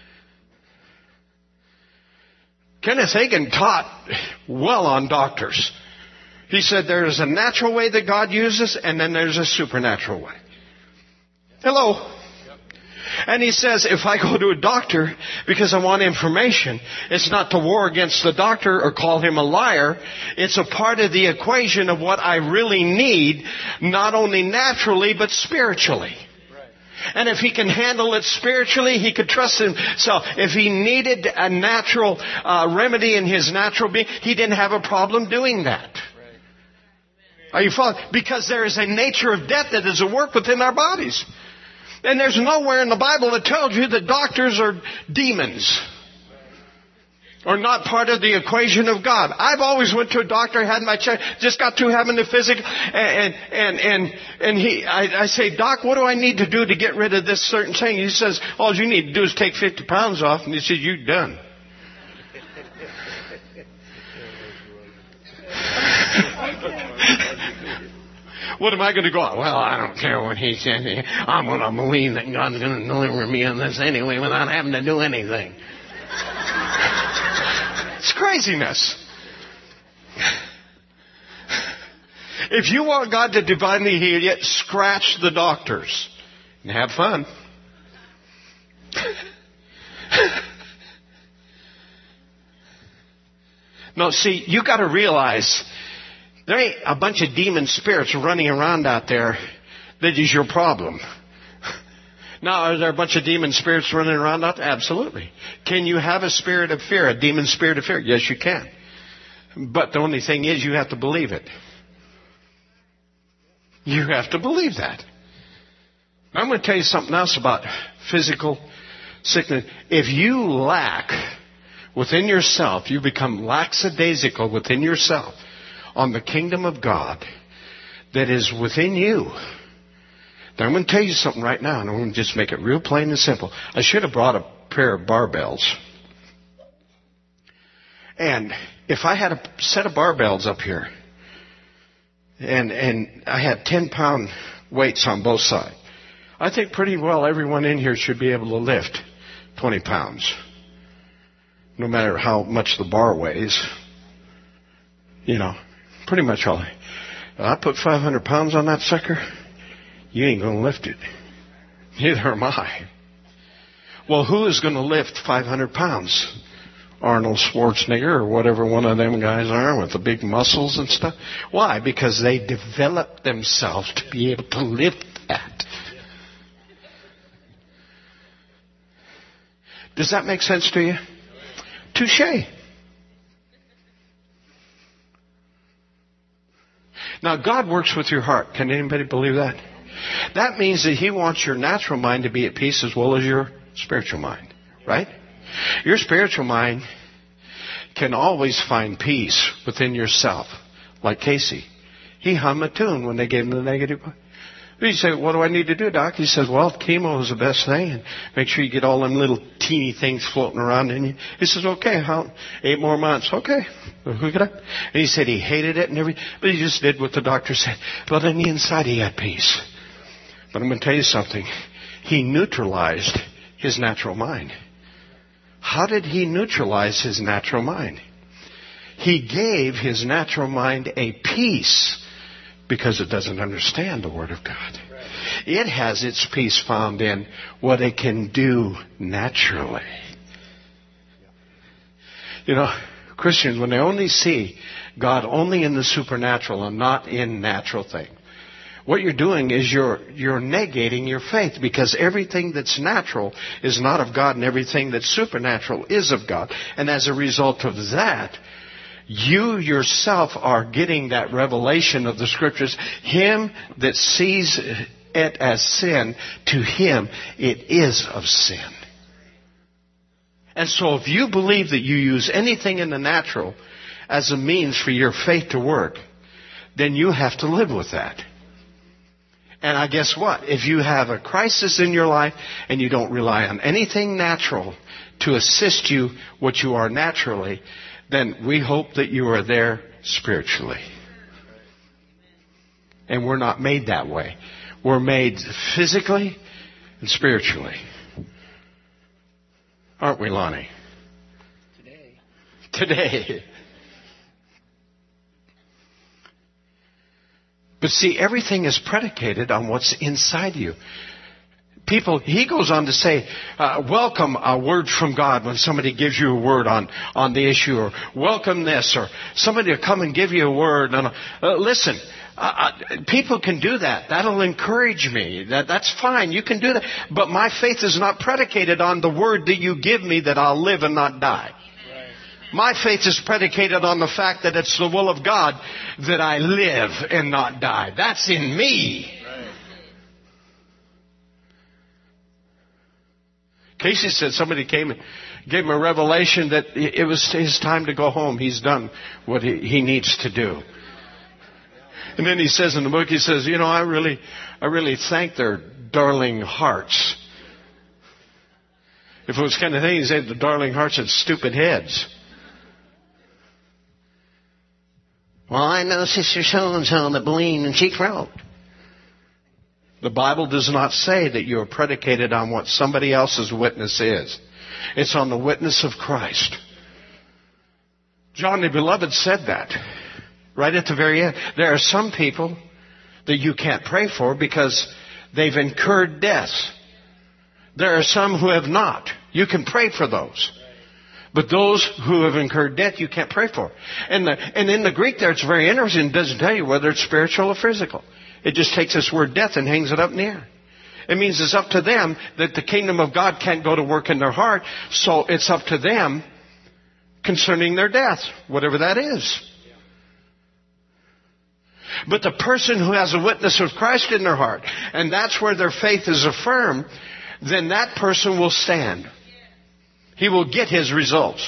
Kenneth Hagin taught well on doctors. He said there is a natural way that God uses, and then there's a supernatural way. Hello? And he says, if I go to a doctor because I want information, it's not to war against the doctor or call him a liar. It's a part of the equation of what I really need, not only naturally, but spiritually. And if he can handle it spiritually, he could trust himself. If he needed a natural remedy in his natural being, he didn't have a problem doing that. Are you following? Because there is a nature of death that is at work within our bodies. And there's nowhere in the Bible that tells you that doctors are demons or not part of the equation of God. I've always went to a doctor, had my check, just got through having the physical, and I say, Doc, what do I need to do to get rid of this certain thing? He says, all you need to do is take 50 pounds off, and he says, you're done. What am I going to go on? Well, I don't care what he says. I'm going to believe that God's going to deliver me on this anyway without having to do anything. It's craziness. If you want God to divinely heal you, scratch the doctors and have fun. No, see, you got to realize there ain't a bunch of demon spirits running around out there that is your problem. Now, are there a bunch of demon spirits running around out there? Absolutely. Can you have a spirit of fear, a demon spirit of fear? Yes, you can. But the only thing is you have to believe it. You have to believe that. I'm going to tell you something else about physical sickness. If you lack within yourself, you become lackadaisical within yourself on the kingdom of God that is within you. Now, I'm going to tell you something right now, and I'm going to just make it real plain and simple. I should have brought a pair of barbells. And if I had a set of barbells up here, and I had 10-pound weights on both sides, I think pretty well everyone in here should be able to lift 20 pounds. No matter how much the bar weighs. You know, pretty much all. I put 500 pounds on that sucker, you ain't going to lift it. Neither am I. Well, who is going to lift 500 pounds? Arnold Schwarzenegger or whatever one of them guys are with the big muscles and stuff. Why? Because they developed themselves to be able to lift that. Does that make sense to you? Touché. Now, God works with your heart. Can anybody believe that? That means that He wants your natural mind to be at peace as well as your spiritual mind. Right? Your spiritual mind can always find peace within yourself. Like Casey. He hummed a tune when they gave him the negative You say, what do I need to do, Doc? He says, well, chemo is the best thing. And make sure you get all them little teeny things floating around in you. He says, okay, 8 more months. Okay. Hook it up. And he said he hated it and everything, but he just did what the doctor said. But on the inside, he had peace. But I'm going to tell you something. He neutralized his natural mind. How did he neutralize his natural mind? He gave his natural mind a peace because it doesn't understand the Word of God. It has its peace found in what it can do naturally. You know, Christians, when they only see God only in the supernatural and not in natural things, what you're doing is you're negating your faith, because everything that's natural is not of God and everything that's supernatural is of God. And as a result of that, you yourself are getting that revelation of the Scriptures. Him that sees it as sin, to him it is of sin. And so if you believe that you use anything in the natural as a means for your faith to work, then you have to live with that. And I guess what? If you have a crisis in your life and you don't rely on anything natural to assist you what you are naturally, then we hope that you are there spiritually. And we're not made that way. We're made physically and spiritually. Aren't we, Lonnie? Today. But see, everything is predicated on what's inside you. People, he goes on to say, welcome a word from God when somebody gives you a word on the issue, or welcome this, or somebody will come and give you a word. And, listen, people can do that. That'll encourage me. That's fine. You can do that. But my faith is not predicated on the word that you give me that I'll live and not die. My faith is predicated on the fact that it's the will of God that I live and not die. That's in me. Casey said somebody came and gave him a revelation that it was his time to go home. He's done what he needs to do. And then he says in the book, he says, you know, I really thank their darling hearts. If it was kind of thing, he said the darling hearts had stupid heads. Well, I know Sister so-and-so that believed and she wrote. The Bible does not say that you are predicated on what somebody else's witness is. It's on the witness of Christ. John the Beloved said that right at the very end. There are some people that you can't pray for because they've incurred death. There are some who have not. You can pray for those. But those who have incurred death, you can't pray for. And in the Greek there, it's very interesting. It doesn't tell you whether it's spiritual or physical. It just takes this word death and hangs it up in the air. It means it's up to them that the kingdom of God can't go to work in their heart. So it's up to them concerning their death, whatever that is. But the person who has a witness of Christ in their heart, and that's where their faith is affirmed, then that person will stand. He will get his results.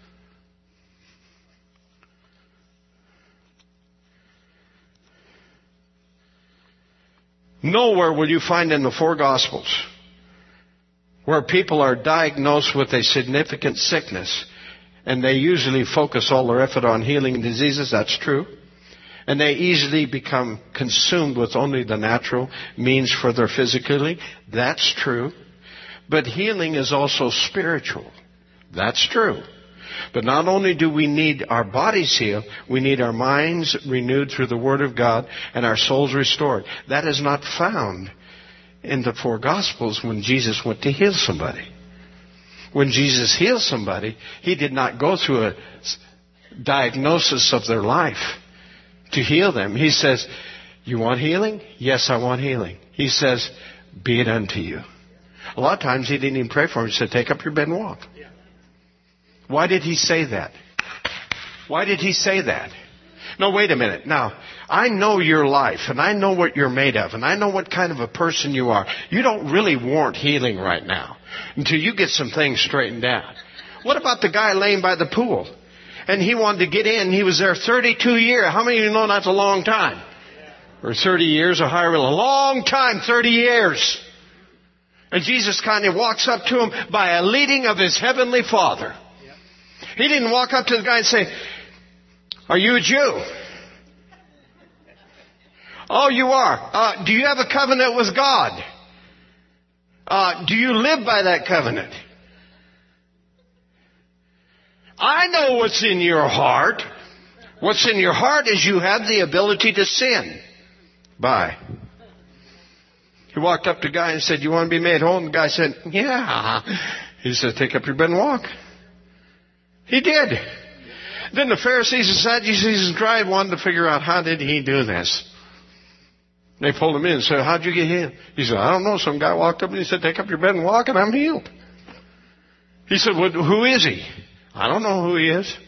Nowhere will you find in the 4 Gospels where people are diagnosed with a significant sickness, and they usually focus all their effort on healing diseases. That's true. And they easily become consumed with only the natural means for their physical healing. That's true. But healing is also spiritual. That's true. But not only do we need our bodies healed, we need our minds renewed through the Word of God and our souls restored. That is not found in the 4 Gospels when Jesus went to heal somebody. When Jesus healed somebody, He did not go through a diagnosis of their life to heal them. He says, you want healing? Yes, I want healing. He says, be it unto you. A lot of times He didn't even pray for him. He said, take up your bed and walk. Why did He say that? Why did He say that? No, wait a minute. Now, I know your life, and I know what you're made of, and I know what kind of a person you are. You don't really warrant healing right now until you get some things straightened out. What about the guy laying by the pool? And he wanted to get in. He was there 32 years. How many of you know that's a long time? Or 30 years or however, a long time, 30 years. And Jesus kind of walks up to him by a leading of his heavenly Father. He didn't walk up to the guy and say, "Are you a Jew?" "Oh, you are. Do you have a covenant with God? Do you live by that covenant?" I know what's in your heart. What's in your heart is you have the ability to sin. Bye. He walked up to the guy and said, "You want to be made whole?" And the guy said, "Yeah." He said, "Take up your bed and walk." He did. Then the Pharisees and Sadducees and scribes wanted to figure out, how did he do this? They pulled him in and said, "How'd you get healed?" He said, "I don't know. Some guy walked up and he said, 'Take up your bed and walk,' and I'm healed." He said, "Well, who is he?" "I don't know who he is."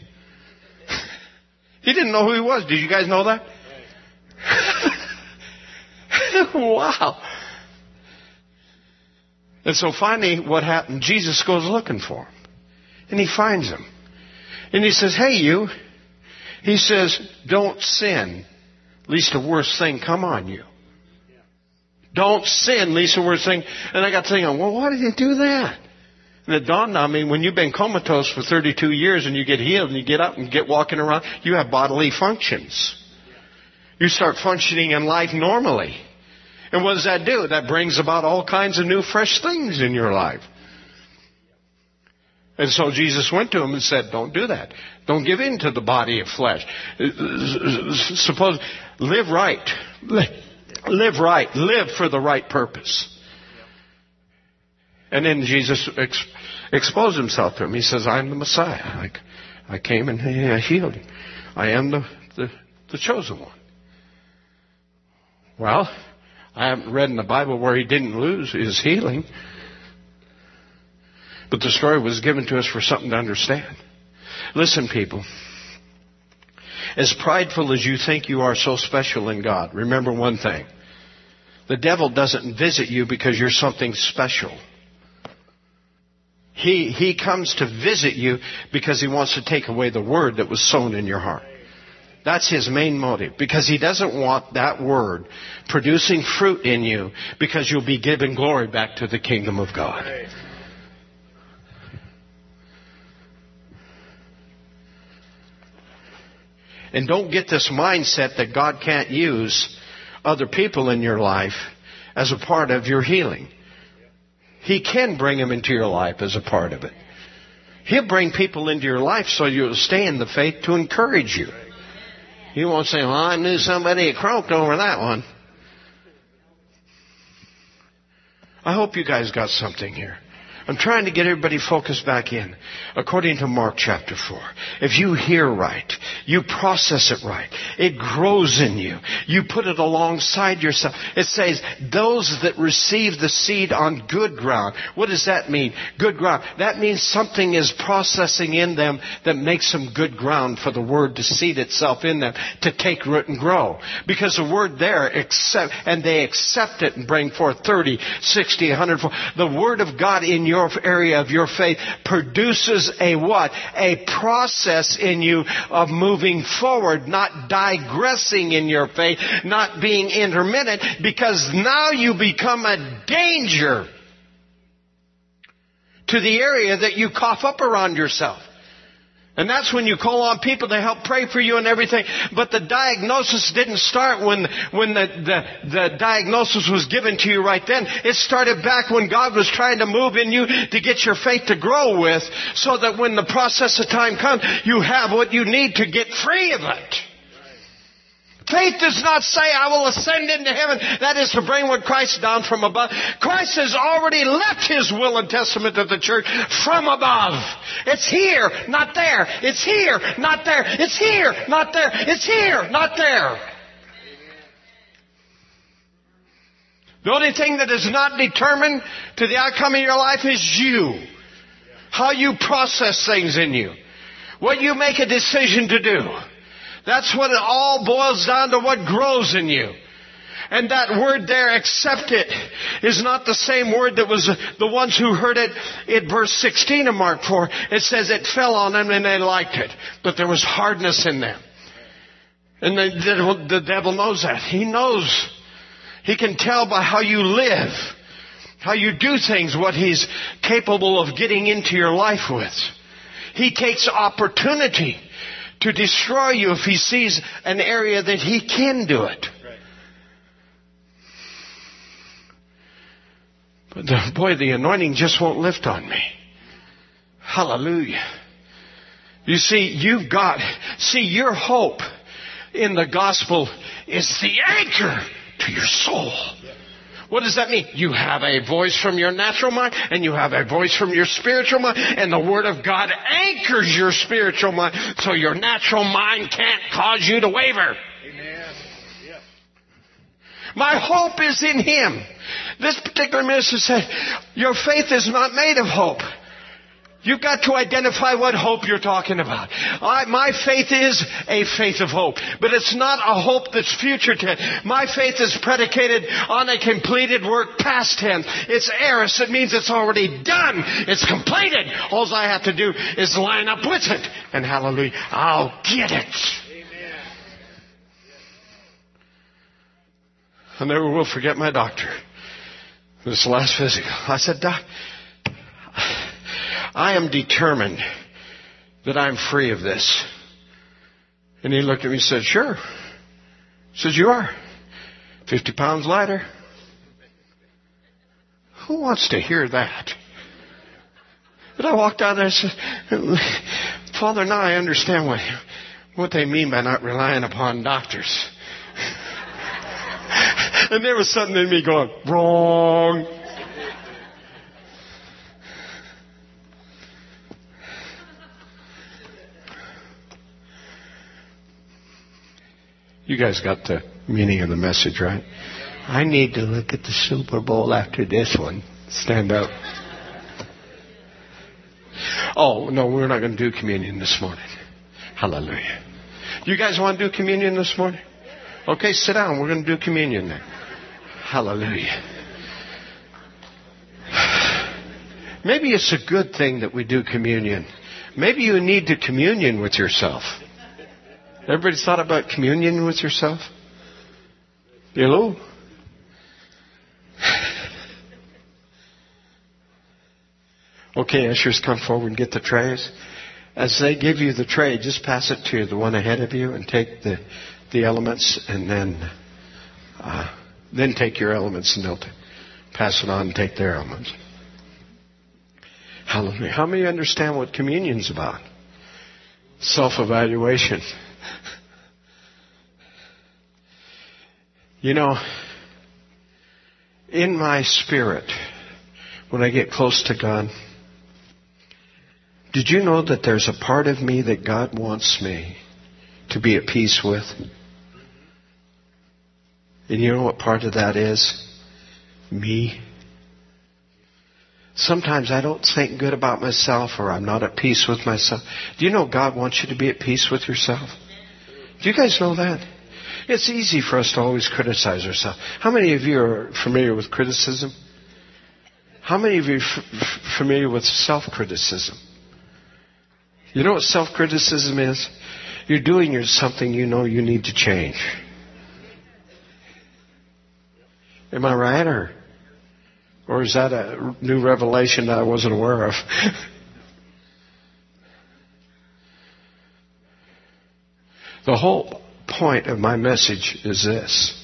He didn't know who he was. Did you guys know that? Wow. And so finally what happened, Jesus goes looking for him. And he finds him. And he says, "Hey, you." He says, "Don't sin, lest the worst thing come on you." Don't sin, lest the worst thing. And I got thinking, well, why did he do that? And it dawned on me, when you've been comatose for 32 years and you get healed and you get up and get walking around, you have bodily functions. You start functioning in life normally. And what does that do? That brings about all kinds of new, fresh things in your life. And so Jesus went to him and said, "Don't do that. Don't give in to the body of flesh. Suppose, live right. Live right. Live for the right purpose." And then Jesus exposed himself to him. He says, "I'm the Messiah. I came and I healed you. I am the chosen one." Well, I haven't read in the Bible where he didn't lose his healing. But the story was given to us for something to understand. Listen, people. As prideful as you think you are so special in God, remember one thing. The devil doesn't visit you because you're something special. He comes to visit you because he wants to take away the word that was sown in your heart. That's his main motive, because he doesn't want that word producing fruit in you, because you'll be giving glory back to the kingdom of God. And don't get this mindset that God can't use other people in your life as a part of your healing. He can bring them into your life as a part of it. He'll bring people into your life so you'll stay in the faith to encourage you. You won't say, "Well, I knew somebody that croaked over that one." I hope you guys got something here. I'm trying to get everybody focused back in. According to Mark chapter 4, if you hear right, you process it right, it grows in you. You put it alongside yourself. It says, those that receive the seed on good ground. What does that mean? Good ground. That means something is processing in them that makes them good ground for the word to seed itself in them, to take root and grow. Because the word there, they accept it and bring forth 30, 60, 100. The word of God in your area of your faith produces a what? A process in you of moving forward, not digressing in your faith, not being intermittent, because now you become a danger to the area that you cough up around yourself. And that's when you call on people to help pray for you and everything. But the diagnosis didn't start when the diagnosis was given to you right then. It started back when God was trying to move in you to get your faith to grow with, so that when the process of time comes, you have what you need to get free of it. Faith does not say, "I will ascend into heaven." That is to bring with Christ down from above. Christ has already left His will and testament to the church from above. It's here, not there. It's here, not there. It's here, not there. It's here, not there. The only thing that is not determined to the outcome of your life is you. How you process things in you. What you make a decision to do. That's what it all boils down to, what grows in you. And that word there, accept it, is not the same word that was the ones who heard it in verse 16 of Mark 4. It says it fell on them and they liked it. But there was hardness in them. And the devil knows that. He knows. He can tell by how you live, how you do things, what he's capable of getting into your life with. He takes opportunity to destroy you if he sees an area that he can do it. But the anointing just won't lift on me. Hallelujah. You see, your hope in the gospel is the anchor to your soul. What does that mean? You have a voice from your natural mind, and you have a voice from your spiritual mind, and the Word of God anchors your spiritual mind, so your natural mind can't cause you to waver. Amen. Yeah. My hope is in Him. This particular minister said, your faith is not made of hope. You've got to identify what hope you're talking about. My faith is a faith of hope. But it's not a hope that's future tense. My faith is predicated on a completed work past tense. It's aorist. It means it's already done. It's completed. All I have to do is line up with it. And hallelujah, I'll get it. Amen. I never will forget my doctor. This last physical. I said, Doc, I am determined that I'm free of this. And he looked at me and said, sure. He says, you are. 50 pounds lighter. Who wants to hear that? But I walked out there and said, Father, now I understand what they mean by not relying upon doctors. And there was something in me going, wrong. You guys got the meaning of the message, right? I need to look at the Super Bowl after this one. Stand up. Oh, no, we're not going to do communion this morning. Hallelujah. You guys want to do communion this morning? Okay, sit down. We're going to do communion then. Hallelujah. Maybe it's a good thing that we do communion. Maybe you need to communion with yourself. Everybody's thought about communion with yourself? Hello? Okay, ushers, come forward and get the trays. As they give you the tray, just pass it to the one ahead of you and take the elements, and then take your elements and they'll pass it on and take their elements. Hallelujah. How many understand what communion's about? Self-evaluation. You know, in my spirit, when I get close to God, did you know that there's a part of me that God wants me to be at peace with? And you know what part of that is? Me. Sometimes I don't think good about myself, or I'm not at peace with myself. Do you know God wants you to be at peace with yourself? Do you guys know that? It's easy for us to always criticize ourselves. How many of you are familiar with criticism? How many of you are familiar with self-criticism? You know what self-criticism is? You're doing something you know you need to change. Am I right? Or is that a new revelation that I wasn't aware of? The whole point of my message is this.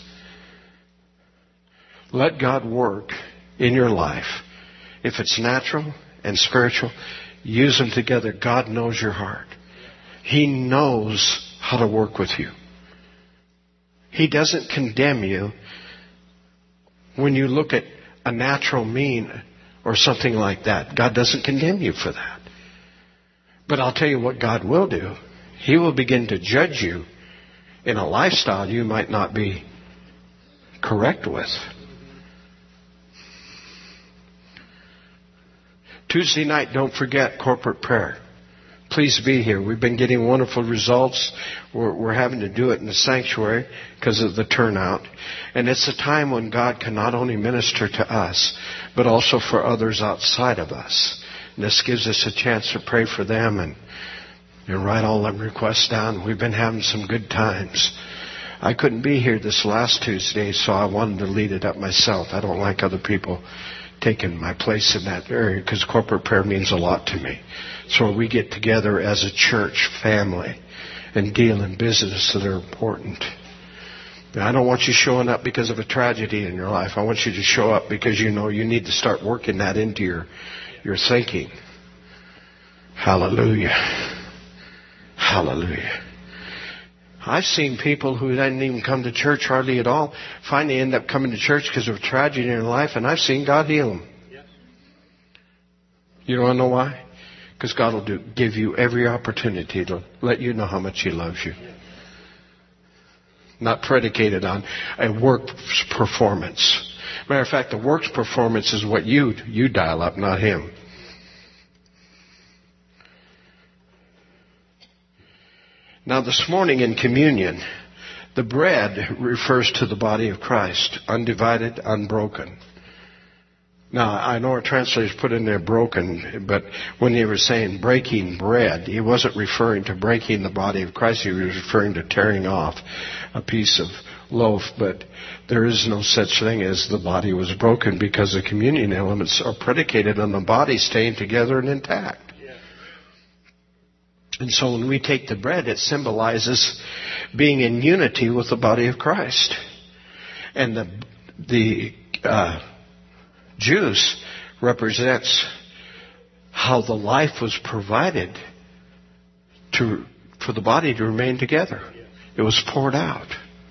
Let God work in your life. If it's natural and spiritual, use them together. God knows your heart. He knows how to work with you. He doesn't condemn you when you look at a natural mean or something like that. God doesn't condemn you for that. But I'll tell you what God will do. He will begin to judge you in a lifestyle you might not be correct with. Tuesday night, don't forget corporate prayer. Please be here. We've been getting wonderful results. We're having to do it in the sanctuary because of the turnout. And it's a time when God can not only minister to us, but also for others outside of us. And this gives us a chance to pray for them and and write all them requests down. We've been having some good times. I couldn't be here this last Tuesday, so I wanted to lead it up myself. I don't like other people taking my place in that area because corporate prayer means a lot to me. So we get together as a church family and deal in business that are important. I don't want you showing up because of a tragedy in your life. I want you to show up because you know you need to start working that into your thinking. Hallelujah. Hallelujah. I've seen people who didn't even come to church hardly at all finally end up coming to church because of a tragedy in their life, and I've seen God heal them. You want to know why? Because God will give you every opportunity to let you know how much He loves you. Not predicated on a work performance. Matter of fact, the works performance is what you dial up, not Him. Now this morning in communion, the bread refers to the body of Christ, undivided, unbroken. Now, I know our translators put in there broken, but when he was saying breaking bread, he wasn't referring to breaking the body of Christ. He was referring to tearing off a piece of loaf. But there is no such thing as the body was broken because the communion elements are predicated on the body staying together and intact. And so when we take the bread, it symbolizes being in unity with the body of Christ. And the juice represents how the life was provided for the body to remain together. It was poured out.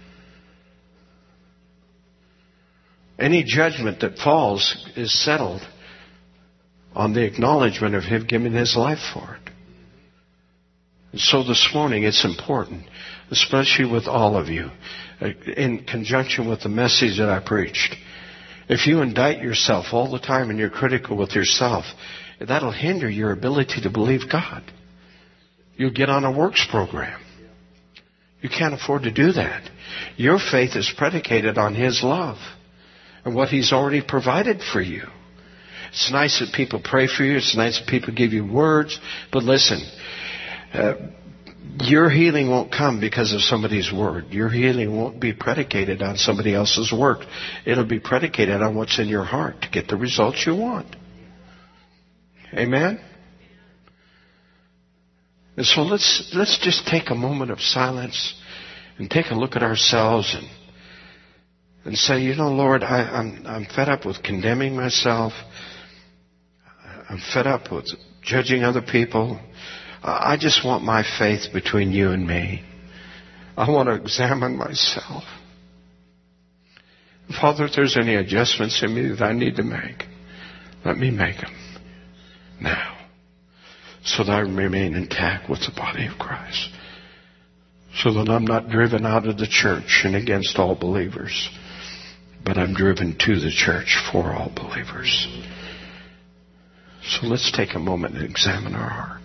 Any judgment that falls is settled on the acknowledgement of Him giving His life for it. And so this morning it's important, especially with all of you, in conjunction with the message that I preached. If you indict yourself all the time and you're critical with yourself, that'll hinder your ability to believe God. You'll get on a works program. You can't afford to do that. Your faith is predicated on His love and what He's already provided for you. It's nice that people pray for you. It's nice that people give you words. But listen, your healing won't come because of somebody's word. Your healing won't be predicated on somebody else's work. It'll be predicated on what's in your heart to get the results you want. Amen? And so let's just take a moment of silence and take a look at ourselves and say, you know, Lord, I'm fed up with condemning myself. I'm fed up with judging other people. I just want my faith between you and me. I want to examine myself. Father, if there's any adjustments in me that I need to make, let me make them now so that I remain intact with the body of Christ. So that I'm not driven out of the church and against all believers, but I'm driven to the church for all believers. So let's take a moment and examine our heart.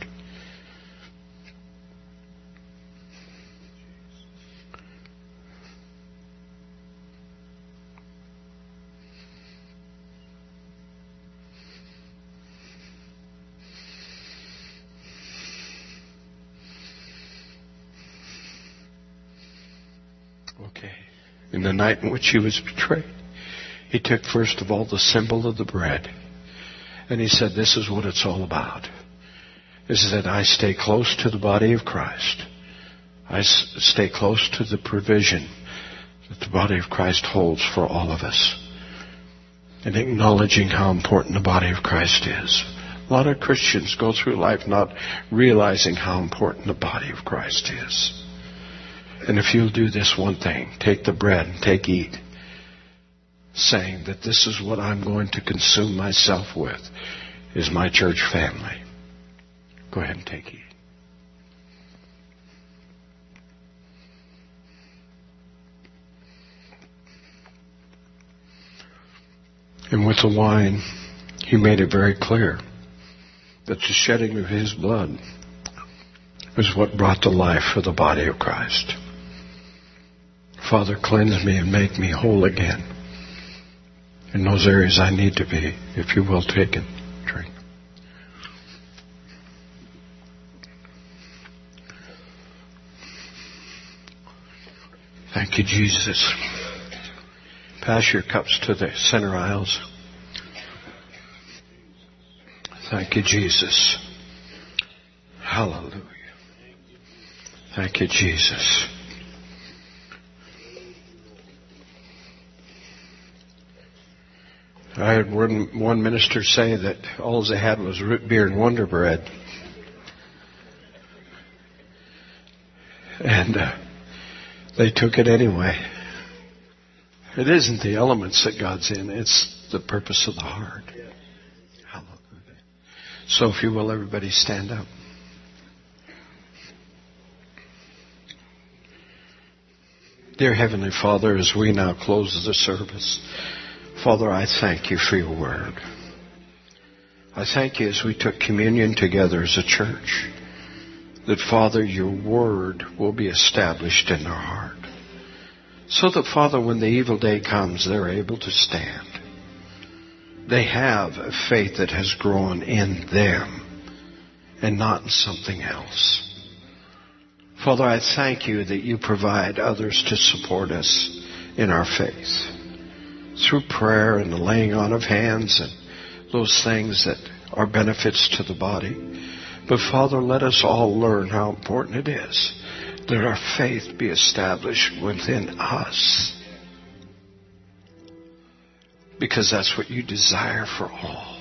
Okay. In the night in which He was betrayed, He took first of all the symbol of the bread. And He said, this is what it's all about. This is that I stay close to the body of Christ. I stay close to the provision that the body of Christ holds for all of us. And acknowledging how important the body of Christ is. A lot of Christians go through life not realizing how important the body of Christ is. And if you'll do this one thing, take the bread and eat, saying that this is what I'm going to consume myself with, is my church family. Go ahead and eat. And with the wine, He made it very clear that the shedding of His blood was what brought to life for the body of Christ. Father, cleanse me and make me whole again in those areas I need to be. If you will, take and drink. Thank you, Jesus. Pass your cups to the center aisles. Thank you, Jesus. Hallelujah. Thank you, Jesus. I heard one minister say that all they had was root beer and Wonder Bread. And they took it anyway. It isn't the elements that God's in. It's the purpose of the heart. Hallelujah. So if you will, everybody stand up. Dear Heavenly Father, as we now close the service, Father, I thank you for your word. I thank you as we took communion together as a church, that, Father, your word will be established in our heart. So that, Father, when the evil day comes, they're able to stand. They have a faith that has grown in them and not in something else. Father, I thank you that you provide others to support us in our faith through prayer and the laying on of hands and those things that are benefits to the body. But Father, let us all learn how important it is that our faith be established within us. Because that's what you desire for all.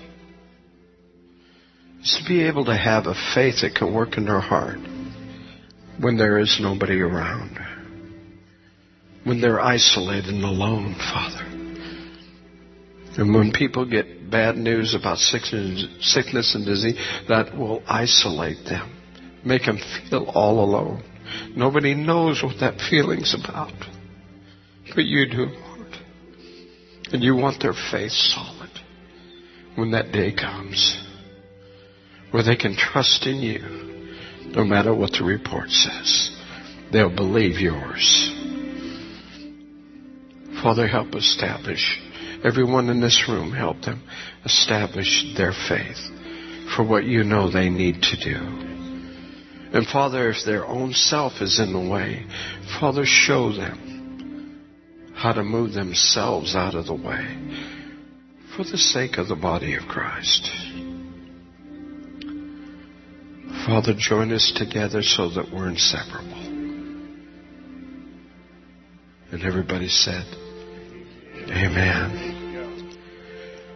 Is to be able to have a faith that can work in our heart when there is nobody around. When they're isolated and alone, Father. And when people get bad news about sickness and disease, that will isolate them. Make them feel all alone. Nobody knows what that feeling's about. But you do, Lord. And you want their faith solid when that day comes, where they can trust in you no matter what the report says. They'll believe yours. Father, help establish. Everyone in this room, help them establish their faith for what you know they need to do. And Father, if their own self is in the way, Father, show them how to move themselves out of the way for the sake of the body of Christ. Father, join us together so that we're inseparable. And everybody said, Amen.